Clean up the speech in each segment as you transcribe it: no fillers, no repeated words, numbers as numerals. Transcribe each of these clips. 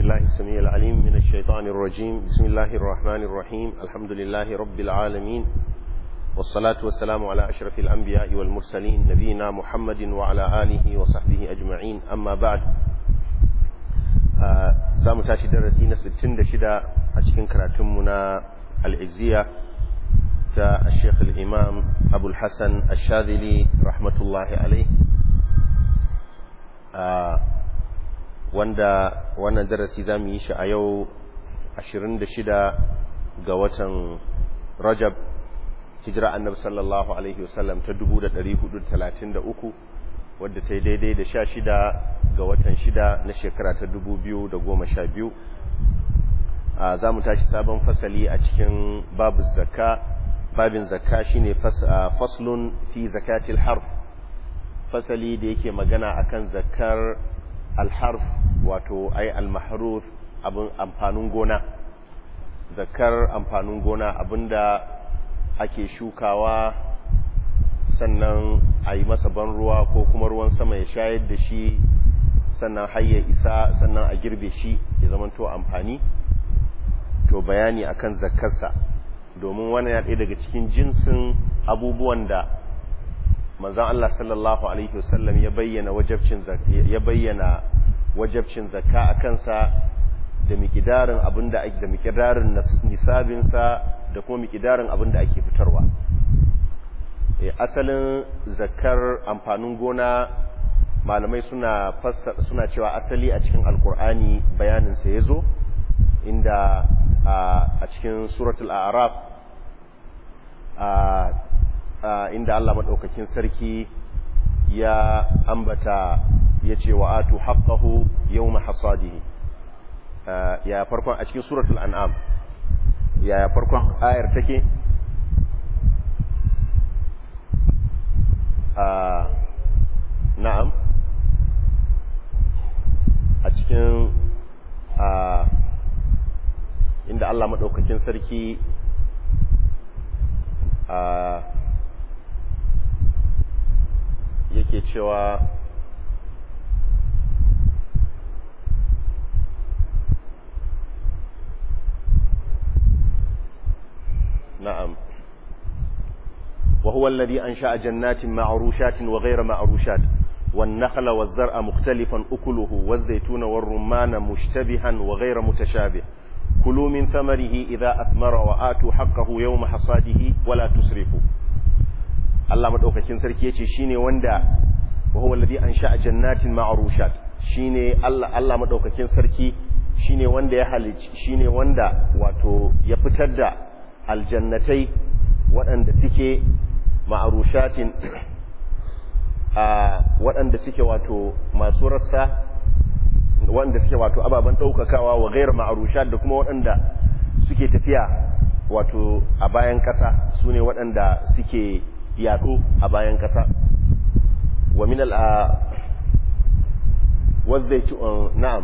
بالله السميع العليم من الشيطان الرجيم. بسم الله الرحمن الرحيم. الحمد لله رب العالمين، والصلاة والسلام على أشرف الأنبياء والمرسلين نبينا محمد وعلى آله وصحبه أجمعين. أما بعد، زام تاشي درسينا 66 أشكن كراتمنا العزية الشيخ الإمام أبو الحسن الشاذلي رحمة الله عليه. wanda wannan darasi zamu yi shi a yau 26 ga watan Rajab, hijira annabi sallallahu alaihi wasallam ta 1433, wadda ta yi daidai da 16 ga watan 6 na shekara ta 2012. Zamu tashi sabon fasali a cikin babin zakka shine faslun fi zakatil harf, fasali da yake magana akan zakkar alharf, wato ay almahruf, abin amfanin gona. Zakar amfanin gona, abinda ake shukawa sannan a yi masa ban ruwa ko kuma ruwan sama ya shayar da shi, sannan har ya isa, sannan a girbe shi ya zamanto amfani. To bayani akan zakarsa, domin wannan ya ɗaya daga cikin jinsin abubuwan da manzon Allah sallallahu alaihi wasallam ya bayyana wajabcin zakka a kansa, da miqdarin abinda ake, da miqdarin nisabin sa, da kuma miqdarin abinda ake fitarwa. Asalin zakkar amfanin gona, malamai suna cewa asali a cikin alqur'ani bayanin sa yazo, inda a cikin suratul a'raf inda Allah madaukakin sarki ya ambata, yace wa atu haqqahu yawma hasadihi. Ya farkon a cikin suratul an'am, ya farkon ayar take? Na'am, a cikin inda Allah madaukakin sarki yake cewa na'am, wa huwa alladhi ansha'a jannatin ma'rushatin wa ghayra ma'rushat wan-nakhla waz-zar'a mukhtalifan ukuluhu waz-zaytuna war-rumman mushtabihan wa ghayra mutashabih kulu min thamarihi idha athmara wa atu haqqahu yawma hasadihi wa la tusrifu. Allah madaukakin sarki yace shine wanda wa huwa alladhi ansha'a jannatin ma'rushat, shine Allah madaukakin sarki shine wanda ya halici, shine wanda wato ya fitar da aljannatai waɗanda suke ma'rushatin, waɗanda suke wato masu rassa, waɗanda suke wato ababen daukakawa, wa ghayr ma'rushat, da kuma waɗanda suke tafiya wato a bayan ƙasa, sune waɗanda suke yaɗo a bayan ƙasa. Wa min wazzaitu na'am,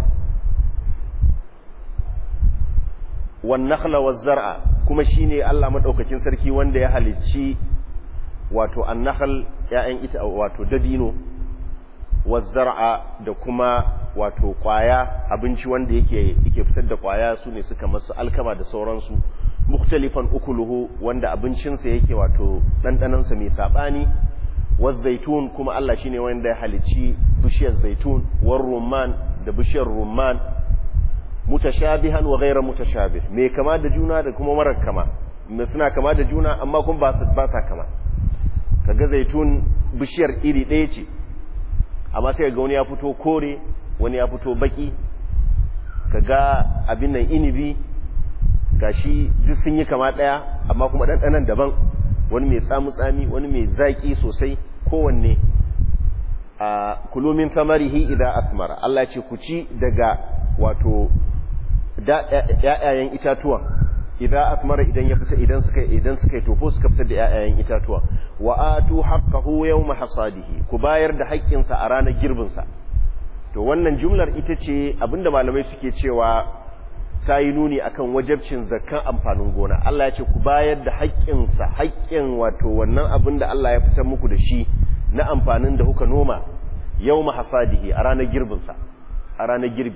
wan nakhla waz zar'a, kuma shine Allah madaukakin sarki wanda ya halicci wato an-nakhl, ya'yan ita wato dabino, waz zar'a, da kuma wato kwaya, abinci wanda yake fitar da kwaya, sune suka masu alkama da sauransu. Mukhtalifan ukuluhu, wanda abincinsa yake wato ɗanɗanansa mai saɓani. Waz zaitun, kuma Allah shine wanda ya halicci bishiyar zaitun. War rumman, da bishiyar rumman. Mutashabihan wa ghayra mutashabih, mai kama da juna da kuma marar kama, suna kama da juna amma kuma ba sa kama. Kaga zaitun bishiyar iri ɗaya ce, amma sai ga wani ya fito kore, wani ya fito baki. Kaga abin nan inibi, gashi duk sun yi kama daya amma kuma ɗanɗanan daban, wani mai tsamu-tsami, wani mai zaki sosai, kowanne. Kulu min thamarihi idza asmara, Allah ya ce ku ci daga wato ƴaƴayen itatuwa, idza asmara, idan ya fita, idan suka yi tofo suka fitar da ƴaƴayen itatuwa. Wa atu haqqahu yawma hasadihi, ku bayar da haƙƙinsa a ranar girbinsa. To wannan jumlar ita ce abinda malamai suke cewa ta yi nuni akan wajabcin zakkan amfanin gona. Allah ya ce ku bayar da haƙƙinsa, haƙƙin wato wannan abin da Allah ya fitar muku da shi na amfanin da kuka noma, yawma hasadihi, a ranar girbinsa, a ranar girbi.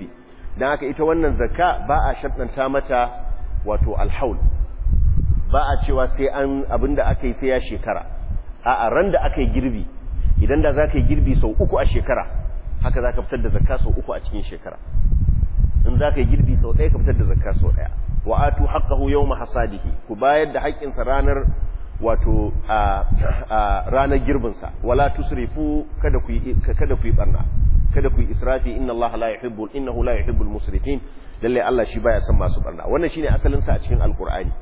dan haka ita wannan zakka ba a shaddanta mata wato alhaul, ba a cewa sai an abinda aka yi sai ya shekara. a ran da aka yi girbi, idan da za ka yi girbi sau 3 a shekara, haka za ka fitar da zakka sau 3 a cikin shekara. in za ka yi girbi sau 1 ka fitar da zakka sau 1. wa atu haqqahu yawma hasadihi, ku bayar da haƙƙinsa ranar wato ranar girbinsa. wala tusrifu, kada ku yi barna, kada ku yi israfi. innahu la yuhibbul musrifin, lalle Allah shi baya son masu barna. wannan shine asalin sa a cikin alqur'ani.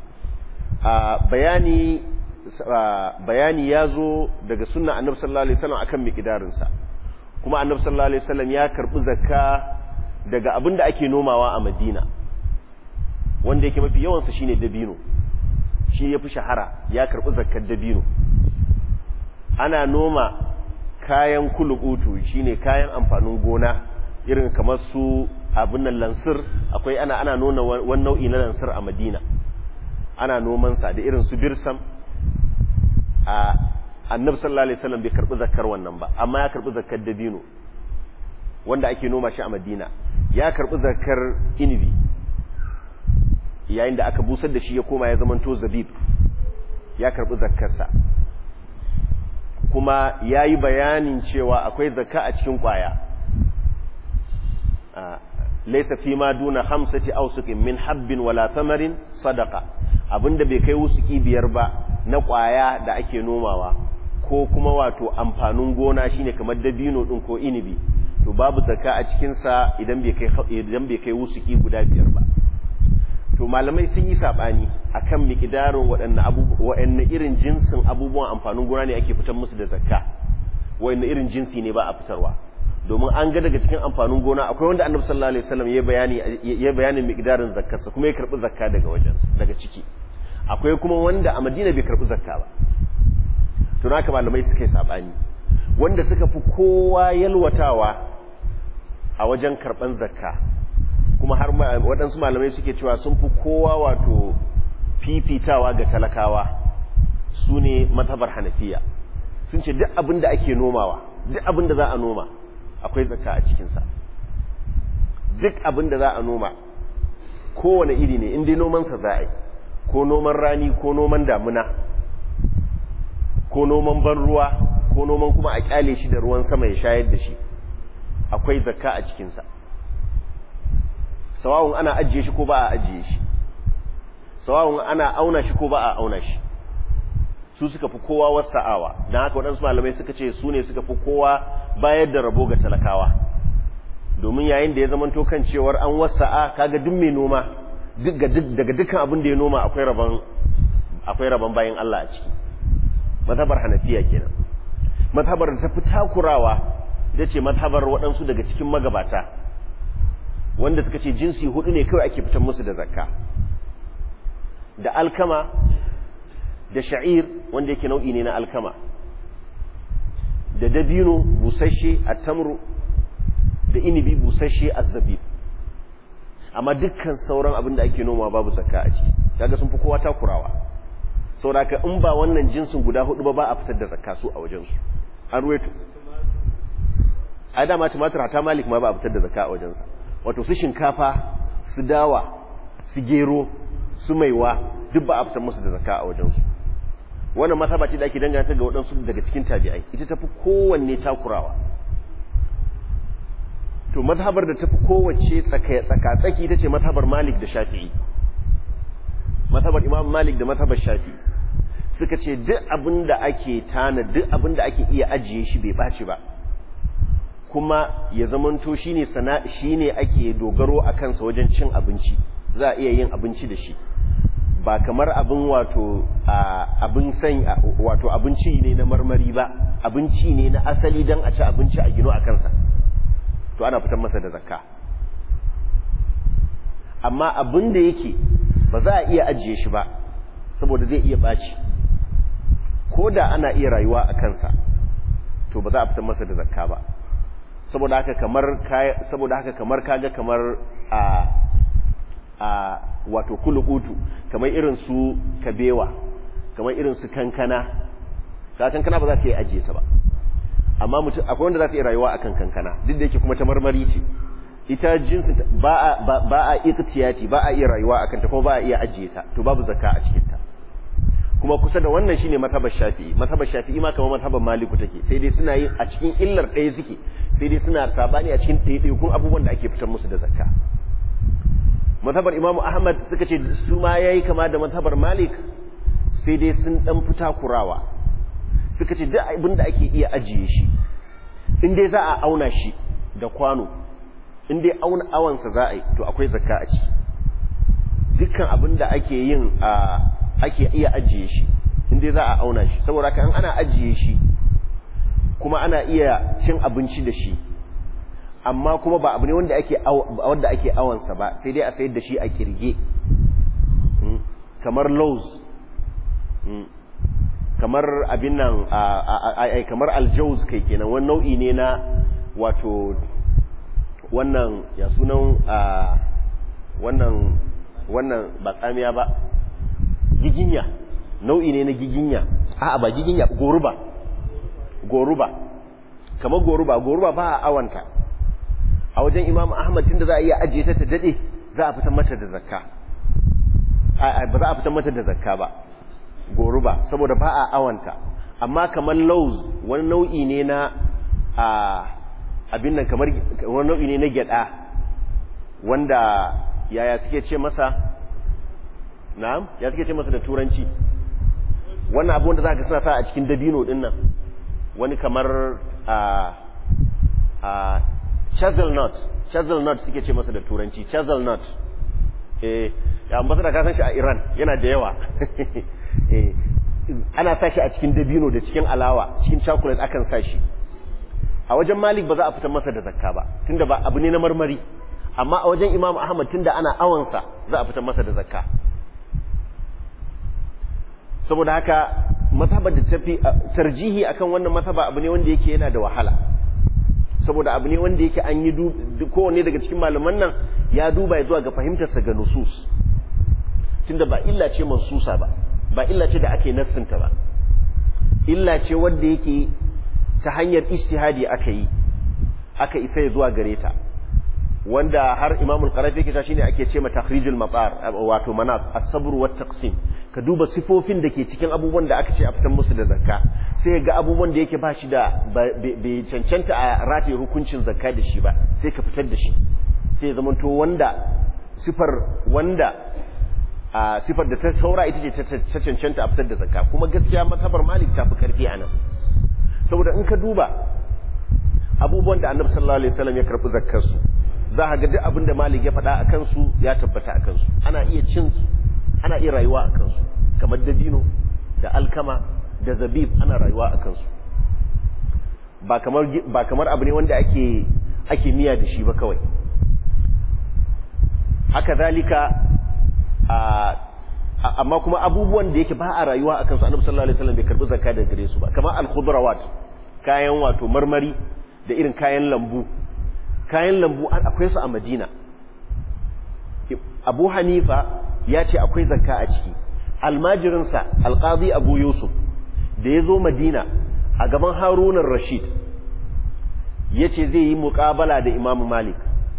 bayani ya zo daga sunna annabi sallallahu alaihi wasallam akan miqdarin sa, kuma annabi sallallahu alaihi wasallam ya karbi zakka daga abinda ake nomawa a Madina, wanda yake mafi yawan sa shine dabino, shi yafi shahara. ya karbi zakkar dabino. ana noma kayan kulubutu, shine kayan amfanin gona irin kamar su abin nan lansir, akwai ana nuna wani nau'i na lansir a Madina, ana noman sa da irin su birsam. annabi sallallahu alaihi wasallam bai karbi zakkar wannan ba, amma ya karbi zakkar dabino wanda ake noma shi a Madina. ya karbi zakkar inibi yayin da aka busar da shi ya koma ya zamanto zabib, ya karbi zakkar sa. kuma yayi bayanin cewa akwai zakka a cikin kwaya. laysa fi ma duna 5 awsuqin min habbin wala thamarin sadaqa, abinda bai kai wusuki 5 ba na kwaya da ake nomawa, ko kuma wato amfanin gona shine kamar dabino din ko inibi, to babu zakka a cikin sa idan bai kai wusuki guda 5 ba. to malamai sun yi sabani akan miqdarin waɗanne irin jinsin abubuwan amfanin gona ne ake fitar musu da zakka, waɗanne irin jinsi ne ba a fitarwa. domin an ga daga cikin amfanin gona akwai wanda annabi sallallahu alaihi wasallam ya bayanin miqdarin zakkarsa kuma ya karbi zakka daga ciki. akwai kuma wanda a Madina bai karbi zakka ba. to haka malamai suka yi sabani. wanda suka fi kowa yalwatawa a wajen karban zakka, kuma har waɗansu malamai suke cewa sun fi kowa wato fifitawa ga talakawa, su ne mazhabar Hanafiya. sun ce duk abin da ake nomawa, duk abin da za a noma akwai zakka a cikinsa. duk abin da za a noma kowane iri ne, in dai nomansa za a yi, ko noman rani ko noman damuna ko noman ban ruwa ko noman kuma a kyale shi da ruwan sama ya shayar da shi, akwai zakka a cikinsa. sawawun ana ajiye shi ko ba a ajiye shi, sawawun ana auna shi ko ba a auna shi. su suka fi kowa wasa'awa. don haka waɗansu malamai suka ce su ne suka fi kowa bayar da rabo ga talakawa, domin yayin da ya zamanto kan cewar an wasa'a, kaga duk mai noma daga dukkan abin da ya noma akwai rabon bayan Allah a ciki. mazhabar Hanafiya kenan. mazhabar da ta fi takurawa ita ce mazhabar waɗansu daga cikin magabata, wanda suka ce jinsi 4 ne kawai ake fitar musu da zakka: da alkama, da sha'ir wanda yake nau'i ne na alkama, da dabino busasshe at-tamru, da inibi busasshe az-zabib. amma dukkan sauran abin da ake noma babu zakka a ciki. kaga sun fi kowa takurawa. saboda ka in ba wannan jinsin guda 4 ba a fitar da zakka su a wajen su. an ruwaito a dama tumatir hata Malik ma ba a fitar da zakka a wajen sa. wato su shinkafa, su dawa, su gero, su maiwa duk ba a fitar musu da zakka a wajen su. wannan mazhaba ce da ake danganta ga waɗansu daga cikin tabi'ai, ita tafi kowanne takurawa. to mazhabar da tafi kowace tsaka-tsaki ita ce mazhabar Malik da Shafi'i. mazhabar Imam Malik da mazhabar Shafi'i suka ce duk abin da ake duk abin da ake iya ajiye shi bai ɓaci ba, kuma ya zamanto shine ake dogaro a kansa wajen cin abinci, za a iya yin abinci da shi, ba kamar abin wato abinci ne na marmari ba, abinci ne na asali don a ci abinci a gino a kansa, to ana fitar masa da zakka. amma abin da yake ba za a iya ajiye shi ba saboda zai iya ɓaci, ko da ana iya rayuwa a kansa, to ba za a fitar masa da zakka ba. saboda haka kamar kaga kamar wato kulubutu, kamar irin su kabewa, kamar irin su kankana. kankana ba za ta yi ajiye ta ba, amma mutum akwai wanda za ta yi rayuwa akan kankana, duk da yake kuma ta marmari ce. ita jinsin ba a iqtiyati ba a iya rayuwa akan ta kuma ba a iya ajiye ta to babu zakka a cikin ta kuma kusa da wannan shine mazhabar Shafi'i ma kamar mazhabar Maliku take sai dai suna yi a cikin illar ɗaya suke sai dai suna sabani a cikin ɗaiɗaikun abubuwan da ake fitar musu da zakka mazhabar Imam Ahmad suka ce su ma yayi kama da mazhabar Malik sai dai sun dan fita kurawa suka ce duk abin da ake iya ajiye shi in dai za a auna shi da kwano in dai awansa za a yi to akwai zakka a ciki dukkan abin da ake yin ake iya ajiye shi in dai za a auna shi saboda kan ana ajiye shi kuma ana iya cin abinci da shi amma kuma ba abu ne wanda ake awansa ba sai dai a sayar da shi a kirge kamar lows kamar abin nan kamar aljauz kai kenan wani nau'i ne na wato wannan ya sunan wannan ba tsamiya ba giginya nau'i ne na giginya ba giginya goruba kamar goruba ba a awanta a wajen Imam Ahmad tunda za a iya ajiye ta dade za a fitar mata da zakka ba za a fitar mata da zakka ba goruba saboda ba a awanta amma kamar lauz wani nau'i ne na abin nan kamar wani nau'i ne na gyada wanda yaya suke ce masa na'am ya suke ce masa da turanci wannan abu wanda za ka suna sa a cikin dabino din nan wani kamar chazel nut suke ce masa da turanci chazel nut ya ambata da kasan shi a Iran yana da yawa ana sa shi a cikin dabino da cikin alawa cikin chocolate akan sa shi a wajen Malik ba za a fitar masa da zakka ba tunda ba abu ne na marmari amma a wajen Imam Ahmad tunda ana awansa za a fitar masa da zakka saboda haka mazhabar da tafi tarjihi akan wannan mazhaba abu ne wanda yake yana da wahala saboda abu ne wanda yake an yi kowanne daga cikin malaman nan ya duba ya zuwa ga fahimtarsa ga nusus tunda ba illa ce mansusa ba illa ce da ake nassinta ba illa ce wanda yake ta hanyar ijtihadi aka isa ya zuwa gare ta wanda har Imam al-Qarafi yake ta shine ake ce ma takhrijul matar wato manaf as-sabr wa taqsim ka duba sifofin da ke cikin abubuwan da aka ce a fitan musu da zakka sai ga abubuwan da yake ba shi da bai cancanta a rataye hukuncin zakka da shi ba sai ka fitar da shi sai ya zamanto sifar da ta saura ita ce ta cancanta a fitar da zakka kuma gaskiya mazhabar Malik ta fi karfi a nan saboda in ka duba abubuwan da Annabi sallallahu alaihi wasallam ya karbi zakkar su za ka ga duk abin da Malik ya faɗa akan su ya tabbata akan su ana iya cin su ana iya rayuwa akan su kamar dabino da alkama da zabib ana rayuwa akan su ba kamar abu ne wanda ake miya da shi ba kawai haka zalika amma kuma abubuwan da yake ba a rayuwa akan su Annabi sallallahu alaihi wasallam bai karbi zakka daga gare su ba kamar al-khudrawat kayan wato marmari da irin kayan lambu akwai su a Madina Abu Hanifa ya ce akwai zakka a ciki almajirinsa al-Qadi Abu Yusuf da ya zo Madina a gaban Harun ar-Rashid yace zai yi muqabala da Imam Malik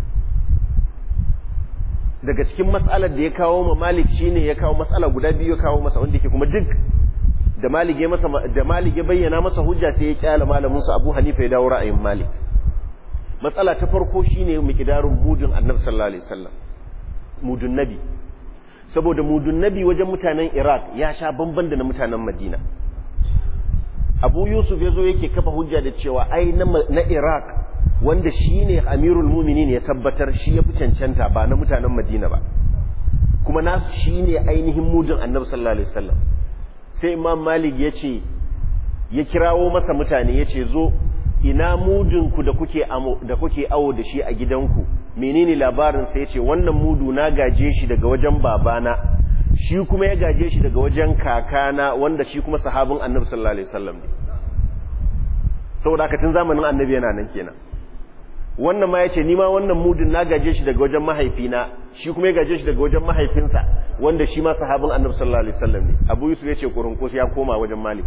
daga cikin mas'alar da ya kawo ma Malik shine ya kawo mas'ala guda biyu ya kawo masa wanda yake kuma duk da Malik ya bayyana masa hujja sai ya kyala malamin sa Abu Hanifa ya dawo ra'ayin Malik matsala ta farko shine miqdarun mudun Annabi sallallahu alaihi wasallam mudun nabi saboda mudun nabi wajen mutanen Iraq ya sha bamban da na mutanen Madina Abu Yusuf yazo yake kafa hujja da cewa ai na Iraq wanda shine Amirul Mu'minin ya tabbatar shi ya fi cancanta ba na mutanen Madina ba kuma nasu shine ainihin mudun Annabi sallallahu alaihi wasallam sai Imam Malik ya kirawo masa mutane yace zo ina mudinku da kuke awo da shi a gidanku menene labarin sai yace wannan mudu na gaje shi daga wajen babana shi kuma ya gaje shi daga wajen kakana wanda shi kuma sahabin Annabi sallallahu alaihi wasallam ne saboda haka tun zamanin Annabi yana nan kenan wannan ma yace ni ma wannan mudun na gaje shi daga wajen mahaifina shi kuma ya gaje shi daga wajen mahaifinsa wanda shi ma sahabin Annabi sallallahu alaihi wasallam ne Abu Yusuf yace kurunkus ya koma wajen Malik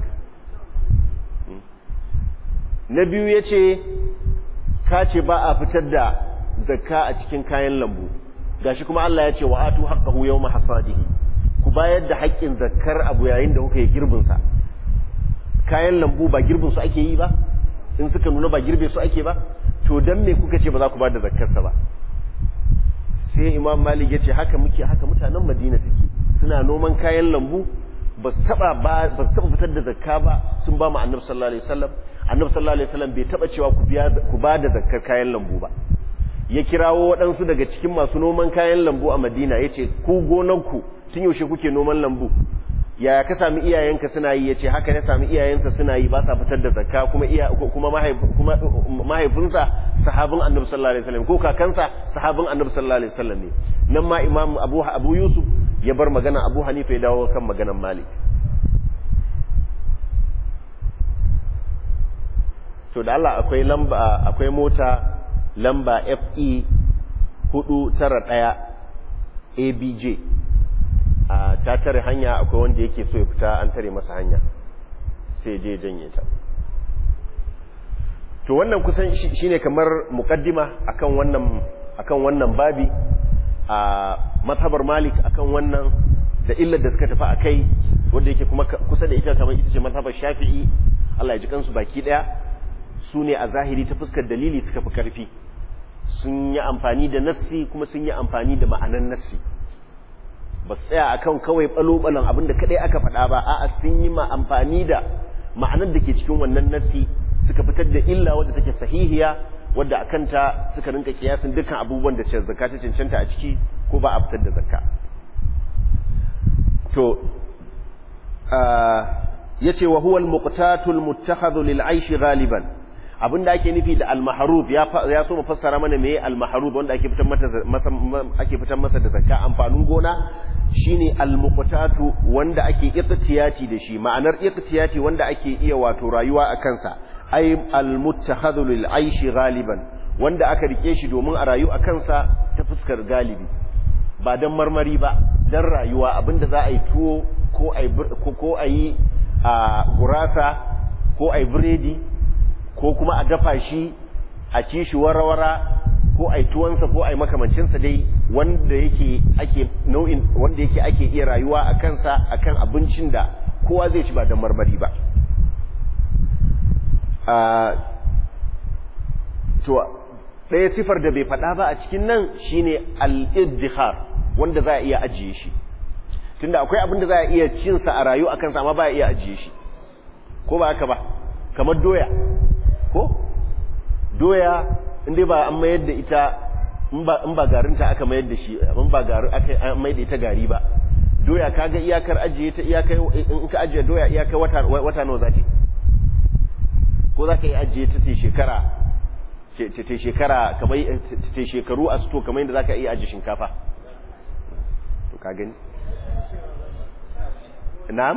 na biyu ya ce ka ce ba a fitar da zakka a cikin kayan lambu gashi kuma Allah ya ce wa atu haqqahu yawma hasadihi ku bayar da haƙƙin zakkar abu yayin da kuka yi girbin sa kayan lambu ba girbin su ake yi ba in suka nuna ba girbe su ake ba to dan me kuka ce ba za ku ba da zakkar sa ba sai Imam Malik ya ce haka mutanen Madina suke suna noman kayan lambu ba su taba fitar da zakka ba sun ba mu Annabi sallallahu alaihi wasallam Annabi sallallahu alaihi wasallam bai taba cewa ku ba da zakkar kayan lambu ba ya kirawo waɗansu daga cikin masu noman kayan lambu a Madina yace ku gonanku tun yaushe kuke noman lambu yaya ka sami iyayenka suna yi yace haka ne sami iyayensa suna yi ba sa fitar da zakka kuma mahaifinsa sahabin Annabi sallallahu alaihi wasallam ko kakansa sahabin Annabi sallallahu alaihi wasallam ne nan ma Imam Abu Yusuf ya bar magana Abu Hanifa ya dawo kan maganar Malik to da Allah akwai mota lamba FE 491 ABJ ta tare hanya akwai wanda yake so ya fita an tare masa hanya sai je janye ta to wannan kusan shine kamar muqaddima akan wannan babi a mazhabar Malik akan wannan da illar da suka tafi akai wanda yake kuma kusa da ita kamar ita ce mazhabar Shafi'i Allah ya ji kansu baki daya su ne a zahiri ta fuskar dalili suka fi karfi sun yi amfani da nassi kuma sun yi amfani da ma'anan nassi ba su tsaya akan kawai balo-balon abinda kadai aka faɗa ba a'a sun yi amfani da ma'anar da ke cikin wannan nassi suka fitar da illa wadda take sahihiya wadda a kanta suka rinka kiyasin dukkan abubuwan da zakka ta cancanta a ciki ko ba a fitar da zakka to yace wa huwa al-muqtatu al-muttakhadhu lil-aish ghaliban abinda ake nufi da al-mahrub ya so mu fassara mana meye al-mahrub wanda ake fitar masa da zakka amfanin gona shine al-muqtatu wanda ake iqtiyati da shi ma'anar iqtiyati wanda ake iya wato rayuwa a kansa ay al-muttakhadhu lil-aish ghaliban wanda aka rike shi domin a rayu a kansa ta fuskar galibi ba dan marmari ba dan rayuwa abinda za a yi tuwo ko a yi gurasa ko a yi biredi ko kuma a dafa shi a ci shi warawara ko a yi tuwansa ko a yi makamancinsa dai wanda yake ake iya rayuwa a kansa akan abincin da kowa zai ci ba don marmari ba to ɗaya sifar da bai faɗa ba a cikin nan shine al-iddikhar wanda za a iya ajiye shi tunda akwai abin da za a iya cinsa a rayu a kansa amma ba a iya ajiye shi ko ba haka ba kamar doya ko doya inda ba an mayar da ita in ba garinta aka mayar da shi in ba garin aka mayar da ita gari ba doya kaga iyakar ajiye ta iyakar in ka ajiye doya iyakar wata nawa zake ko zaka yi ajiye ta sai shekara kamar ta shekaru a sto kamar yadda zaka iya ajiye shinkafa to ka gani na'am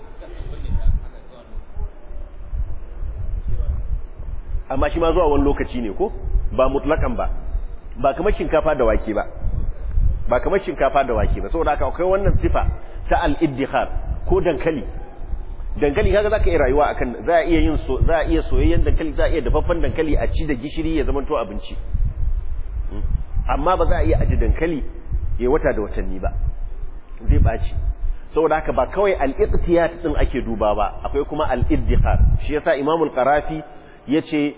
amma shi ma zuwa wani lokaci ne ko ba mutlakan ba kamar shinkafa da wake ba kamar shinkafa da wake ba saboda haka akwai wannan sifa ta al-iddikhar ko dankali kaga zaka iya rayuwa akan za a iya soyayyen dankali za a iya dafaffen dankali a ci da gishiri ya zama to abinci amma ba za a iya aji dankali ya wata da watanni ba zai baci saboda haka ba kawai al-iqtiyat din ake duba ba akwai kuma al-iddikhar shi yasa Imam al-Qarafi yace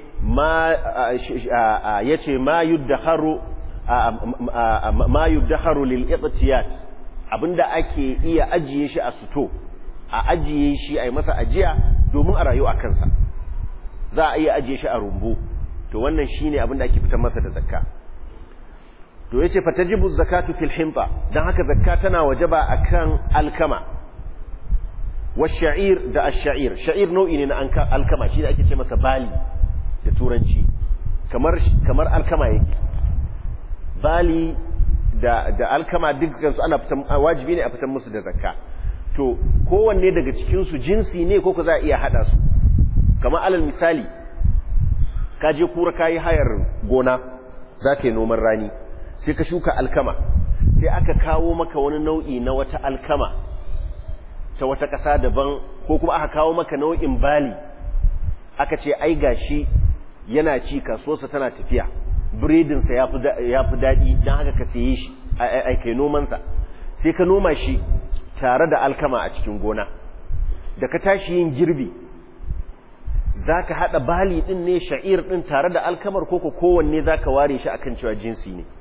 ma yuddakharu lil-iqtiyat abinda ake iya ajiye shi a suto a ajiye shi a yi masa ajiya domin a rayu a kansa za a iya ajiye shi a rumbu to wannan shine abinda ake fitar masa da zakka to yace fatajibu zakatu fil hinta dan haka zakka tana wajaba akan alkama wash-sha'ir da ash-sha'ir sha'ir nau'i ne na alkama shi da ake ce masa bali da turanci kamar alkama yake bali da alkama dukkan su ana wajibi ne a fitar musu da zakka to kowanne daga cikin su jinsi ne ko za a iya hada su kamar alal misali ka je kura kayi hayar gona zaka yi noman rani sai ka shuka alkama sai aka kawo maka wani nau'i na wata alkama ta wata ƙasa daban ko kuma aka kawo maka nau'in bali aka ce ai gashi yana ci kasuwarsa tana tafiya biredinsa ya fi daɗi don haka ka saye shi a kai nomansa sai ka noma shi tare da alkama a cikin gona da ka tashi yin girbi za ka haɗa bali ɗin ne sha'ir ɗin tare da alkamar koko kowanne za ka ware shi akan cewa jinsi ne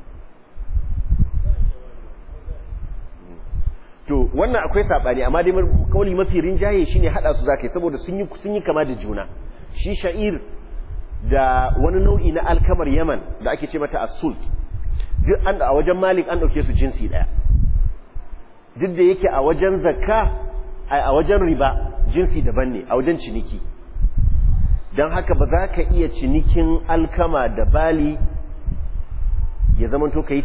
to wannan akwai saɓani amma dai kawai mafi rinjaye shi ne haɗa su za ka yi saboda sun yi kama da juna shi sha'ir da wani nau'i na alkamar yaman da ake ce mata asult duk a wajen malik an ɗauke su jinsi ɗaya duk da yake a wajen zakka a wajen riba jinsi daban ne a wajen ciniki don haka ba za ka iya cinikin alkama da bali ya zamanto ka yi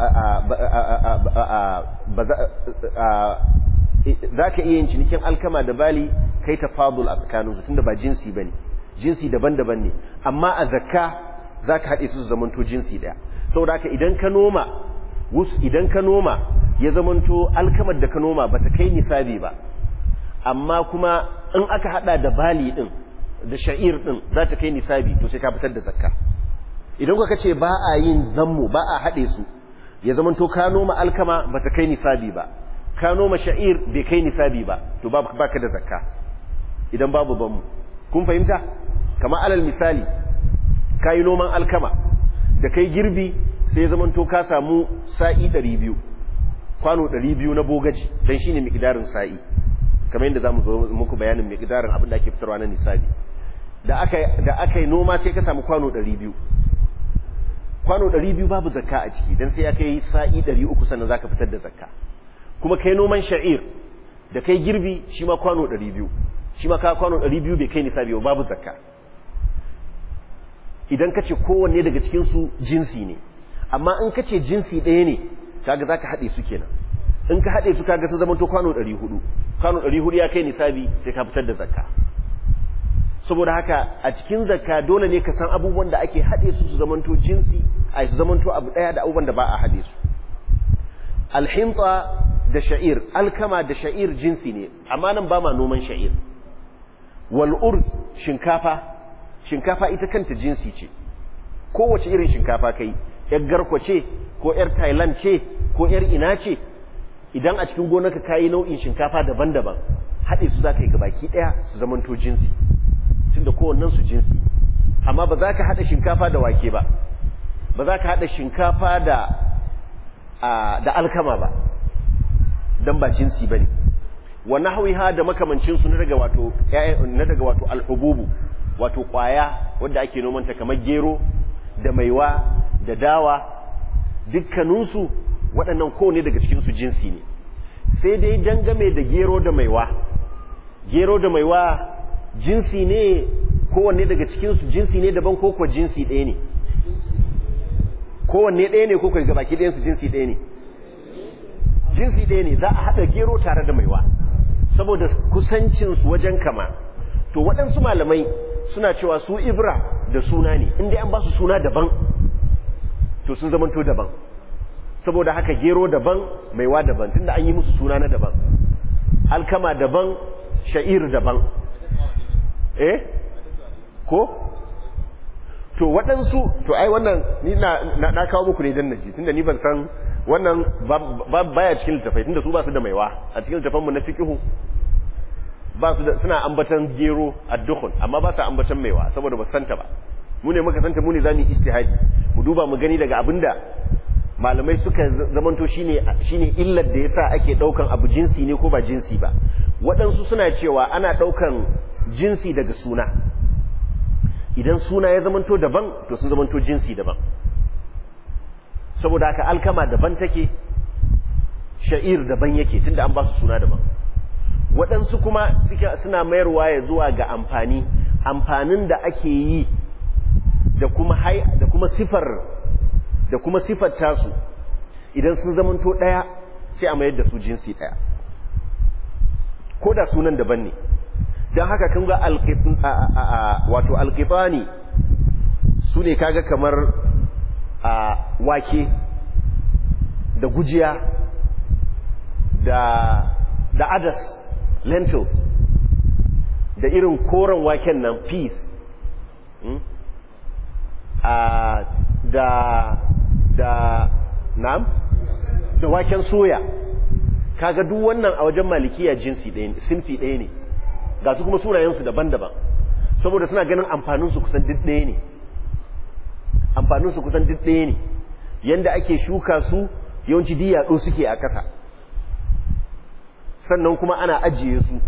za ka iya yin cinikin alkama da bali ka yi tafadul a tsakaninsu tunda ba jinsi ba ne jinsi daban-daban ne amma a zakka za ka haɗe su zamanto jinsi ɗaya saboda haka idan ka noma ya zamanto alkamar da ka noma ba ta kai nisabi ba amma kuma in aka haɗa da bali ɗin da sha'ir ɗin za ta kai nisabi to sai ka fitar da zakka idan kuka ce ba a yin zammu ba a haɗe su ya zamanto ka noma alkama ba ta kai nisabi ba ka noma sha'ir bai kai nisabi ba to ba ka da zakka idan babu zammu kun fahimta kamar alal misali ka yi noman alkama da kai girbi sai ya zamanto ka samu sa'i 200 kwano 200 na bogaji don shi ne miƙidarin sa'i kamar yadda za mu zo muku bayanin miƙidarin abin da ake fitarwa na nisabi da aka yi noma sai ka samu kwano 200 kwano 200 babu zakka a ciki don sai ya kai sa'i 300 sannan za ka fitar da zakka kuma kai noman sha'ir da kai girbi shi ma kwano 200 shi ma ka kwano 200 bai kai nisabi ba babu zakka idan ka ce kowanne daga cikinsu jinsi ne amma in ka ce jinsi ɗaya ne kaga za ka haɗe su kenan in ka haɗe su kaga sun zamanto kwano 400 kwano 400 ya kai nisabi sai ka fitar da zakka saboda haka a cikin zakka dole ne ka san abubuwan da ake haɗe su su zamanto jinsi a su zamanto abu ɗaya da abubuwan da ba a haɗe su alhinta da sha'ir alkama da sha'ir jinsi ne amma nan ba ma noman sha'ir wal urz shinkafa ita kanta jinsi ce kowace irin shinkafa kai yar garko ce ko yar thailand ce ko yar ina ce idan a cikin gonarka kayi nau'in shinkafa daban-daban haɗe su za ka yi gabaki ɗaya su zamanto jinsi tunda kowannen su jinsi amma ba za ka haɗa shinkafa da wake ba ba za ka haɗa shinkafa da alkama ba don ba jinsi ba ne wa nahwiha da makamancinsu na daga wato alhububu wato kwaya wadda ake nomanta kamar gero da maiwa da dawa dukkaninsu waɗannan kowane daga cikinsu jinsi ne sai dai dangame da gero da maiwa jinsi ne kowanne daga cikinsu jinsi ne daban ko kuwa jinsi ɗaya ne kowanne ɗaya ne ko kuwa gabaki ɗayansu jinsi ɗaya ne jinsi ɗaya ne za a haɗa gero tare da maiwa saboda kusancinsu wajen kama to waɗansu malamai suna cewa su ibra da suna ne inda an ba su suna daban to sun zamanto daban saboda haka gero daban maiwa daban tunda an yi musu suna na daban alkama daban sha'ir daban ko to waɗansu to ai wannan ni na kawo muku ne dan naji tunda ni ban san wannan baya cikin littafai tunda su ba su da maiwa a cikin littafanmu na fiqhu ba su da suna ambatan gero ad-dukhun amma ba su ambatan maiwa saboda ba santa ba mu ne muka santa mu ne zamu ijtihadi mu duba mu gani daga abinda malamai suka zamanto shine illar da yasa ake daukan abu jinsi ne ko ba jinsi ba waɗansu suna cewa ana daukan jinsi daga suna idan suna ya zamanto daban to sun zamanto jinsi daban saboda haka alkama daban take sha'ir daban yake tunda an ba su suna daban waɗansu kuma suna mayarwa ya zuwa ga amfanin da ake yi da kuma sifar tasu idan sun zamanto ɗaya sai a mayar da su jinsi ɗaya ko da sunan daban ne don haka kan ga wato alƙitani su ne kaga kamar wake da gujiya da adas lentils da irin koren waken nan peas da na'am da waken soya, kaga duk wannan a wajen malikiya jinsi ɗaya ne, sinfi ɗaya ne, ga su kuma sunayensu daban-daban saboda suna ganin amfaninsu kusan duk ɗaya ne, amfaninsu kusan duk ɗaya ne, yanda ake shuka su yawanci yaɗo suke a ƙasa, sannan kuma ana ajiye su,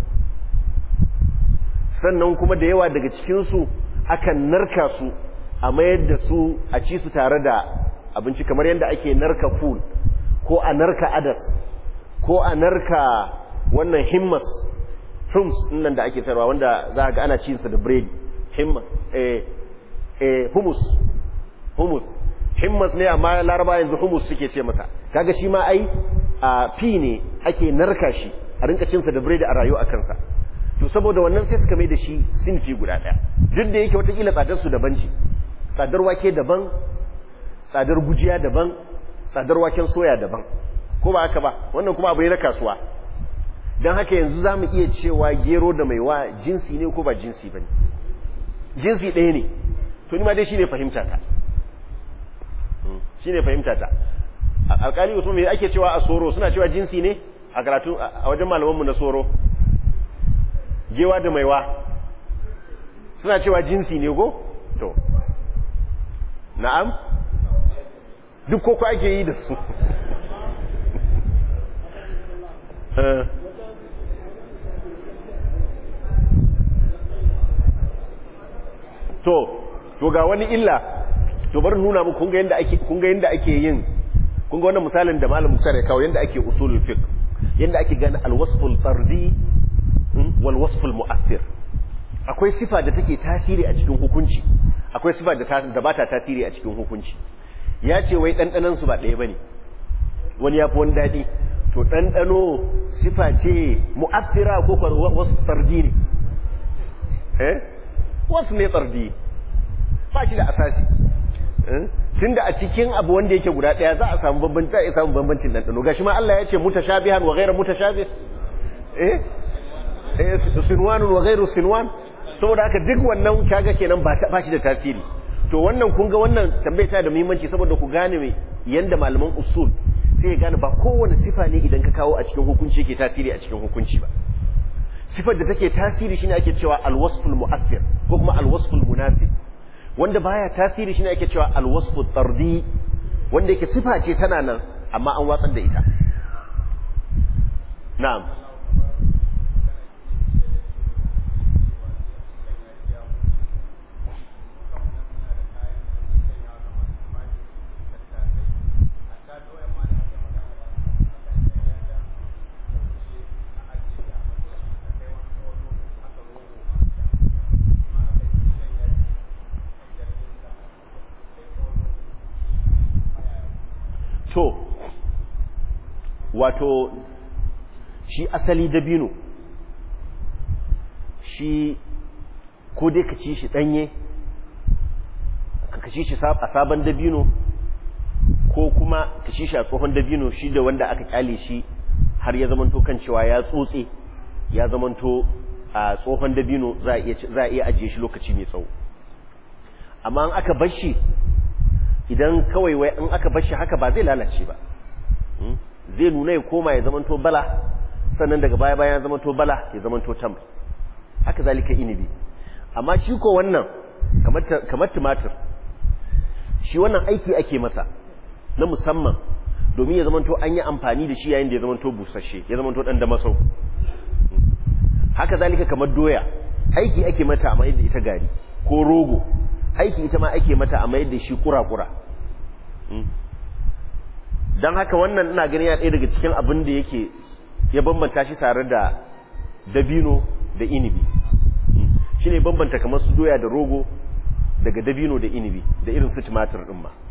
sannan kuma da yawa daga cikinsu akan narka su a mayar da su a ci su tare da abinci, kamar yadda ake narka ful ko a narka adas ko a narka wannan himmas nan da ake sarwa wanda za ga ana cin sa da bread, himmas himmas ne amma laraba yanzu humus suke ce masa, kaga shi ma ai fi ne ake narka shi a rinka cin sa da bread a rayu a kansa. To saboda wannan sai suka mai da shi sinfi guda daya, duk da yake watakila tsadar su daban ce, tsadar wake daban, tsadar gujiya daban, tsadar waken soya daban, ko ba haka ba, wannan kuma abu ne na kasuwa. don haka yanzu za mu iya cewa gero da maiwa jinsi ne ko ba jinsi ba ne, jinsi ɗaya ne. To ni ma dai shi ne fahimta ta, shi ne fahimta ta. Alƙali Usman me ake cewa a soro, suna cewa jinsi ne a karatu a wajen malamanmu na soro, gewa da maiwa suna cewa jinsi ne ko? To na'am, duk koko ake yi da su. to ga wani illa, to bari nuna muku kun ga yanda ake yin, kun ga wannan misalin da malam Musa ya kawo yanda ake usulul fiqh, yanda ake gane alwasful tardi wal wasful mu'athir. Akwai sifa da take tasiri a cikin hukunci, akwai sifa da ba ta tasiri a cikin hukunci. Ya ce wai dandanan su ba ɗaya bane, wani ya fi wani daɗi. To dandano sifa ce mu'athira ko wasu tardi ne? Wasu ne tardi, ba shi da asasi. Tunda a cikin abu wanda yake guda ɗaya za a samu bambanci, za a samu bambancin dandano. Gashi ma Allah ya ce mutashabihan wa ghayra mutashabih, sinwanun wa ghayru sinwan. Saboda haka duk wannan kaga kenan ba shi da tasiri. To wannan kun ga wannan tambayar da muhimmanci saboda ku gane me yanda malaman usul sai ya gane ba kowane sifa ne idan ka kawo a cikin hukunci yake tasiri a cikin hukunci ba. Sifar da take tasiri shine ake cewa alwasful mu'athir ko kuma alwasful munasib. Wanda baya tasiri shine ake cewa alwasfut tardi, wanda yake sifa ce tana nan amma an watsar da ita. Na'am. To, wato shi asali dabino, shi ko dai ka ci shi ɗanye, ka ci shi a sabon dabino, ko kuma ka ci shi a tsohon dabino, shi da wanda aka kyale shi har ya zamanto kan cewa ya tsotse, ya zamanto a tsohon dabino za a iya ajiye shi lokaci mai tsawo. Amma an aka bar shi, idan kawai wai in aka bar shi haka ba zai lalace ba, zai nuna ya koma ya zamanto bala, sannan daga baya bayan ya zamanto bala ya zamanto tamr. Haka zalika inibi. Amma shi ko wannan kamar tumatir, shi wannan aiki ake masa na musamman domin ya zamanto an yi amfani da shi yayin da ya zamanto busasshe, ya zamanto dan da masau. Haka zalika kamar doya, aiki ake mata a mayar da ita gari, ko rogo, aiki ita ma ake mata a mayar da shi kura-kura. Don haka wannan ina ganin ya ɗaya daga cikin abin da yake ya bambanta shi tare da dabino da inibi, shi ne bambanta kamar su doya da rogo daga dabino da inibi da irin su tumatir ɗin ma.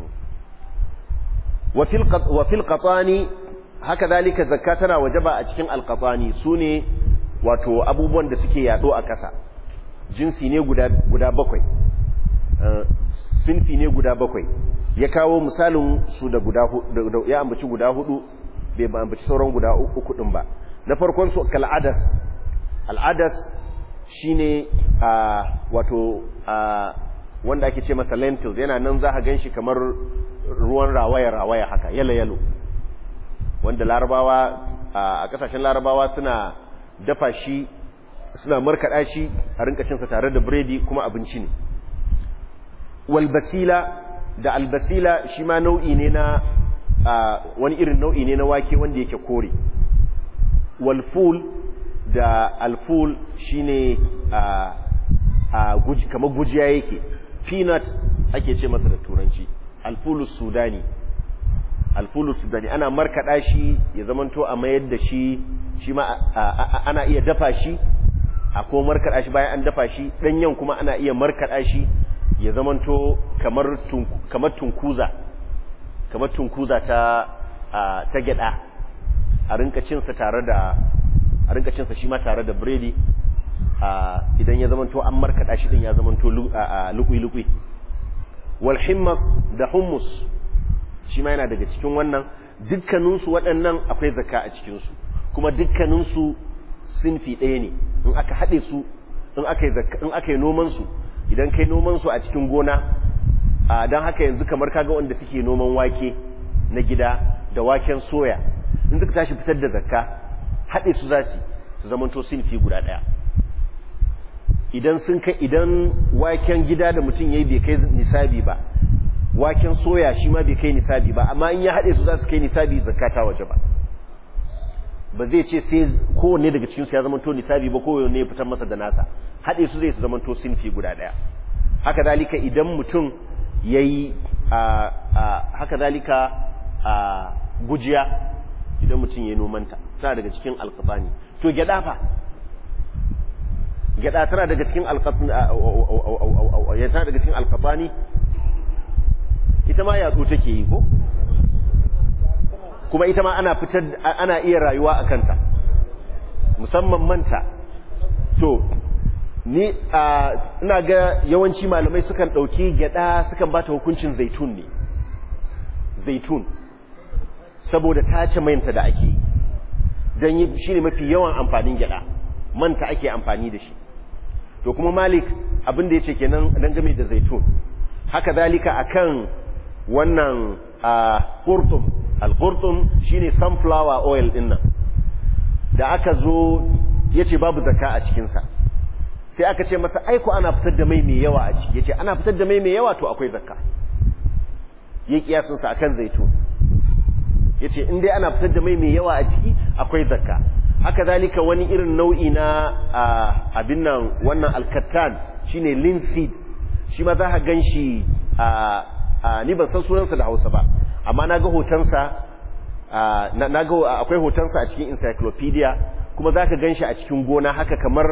Wa fil qatani haka zalika zakka tana wajaba a cikin alqatani, su ne wato abubuwan da suke yaɗo a ƙasa, jinsi ne guda bakwai, sinfi ne guda bakwai. Ya kawo misalin su da ya ambaci guda hudu, bai ba ambaci sauran guda uku din ba. Na farkon su kal'adas. Al'adas shine wato wanda ake ce masa lentils yana nan za ka ganshi kamar ruwan rawaya haka yalo wanda larabawa a kasashen larabawa suna dafa shi suna markaɗa shi a rinka cinsa tare da biredi kuma abinci ne. Walbasila da albasila shi ma nau'i ne na wani irin nau'i ne na wake wanda yake kore. Walful da alful shine kamar gujiya yake, peanut ake ce masa da turanci, alfulus sudani ana markaɗa shi ya zamanto a mayar da shi ma ana iya dafa shi a ko markaɗa shi bayan an dafa shi ɗanyen kuma ana iya markaɗa shi ya zamanto kamar tunkuza ta gyada a rinka cinsa shi ma tare da biredi idan ya zamanto an markaɗa shi din ya zamanto lukui wal himmas da hummus shi ma yana daga cikin wannan. Dukkaninsu waɗannan akwai zakka a cikinsu kuma dukkaninsu sinfi ɗaya ne. In aka haɗe su in aka yi nomansu, idan kai nomansu a cikin gona don haka yanzu kamar kaga wanda suke noman wake na gida da waken soya in suka tashi fitar da zakka haɗe su za su zamanto sinfi guda ɗaya. Idan waken gida da mutum yayi bai kai nisabi ba, waken soya shi ma bai kai nisabi ba, amma in ya haɗe su za su kai nisabi zakata waje ba zai ce sai kowanne daga cikinsu ya zamanto nisabi ba, kowanne ya fitar masa da nasa. Haɗe su zai su zamanto sinfi guda ɗaya. Haka zalika idan mutum yayi haka zalika gujiya idan mutum yayi nomanta tana daga cikin alqatani. To gyada fa, gyada tana daga cikin alqatani, ita ma yatsu take yi ko kuma ita ma ana iya rayuwa a kanta musamman manta. To ni ina ga yawanci malamai sukan ɗauki gyada sukan bata hukuncin zaitun ne, zaitun saboda tace manta da ake don shi ne mafi yawan amfanin gyada, manta ake amfani da shi. To kuma Malik abin da ya ce kenan dangane da zaitun. Haka zalika akan wannan qurtum, al-qurtum shine sunflower oil din nan da aka zo yace babu zakka a cikin sa, sai aka ce masa aiko ana fitar da mai yawa a ciki, yace ana fitar da mai yawa to akwai zakka. Yayi kiyasin sa akan zaitun, yace in dai ana fitar da mai yawa a ciki akwai zakka. Haka zalika wani irin nau'i na abin nan wannan alkattan shine linseed, shi ma za ka ganshi ni ban san sunansa da Hausa ba amma naga hotonsa akwai hotonsa a cikin encyclopedia, kuma za ka ganshi a cikin gona haka kamar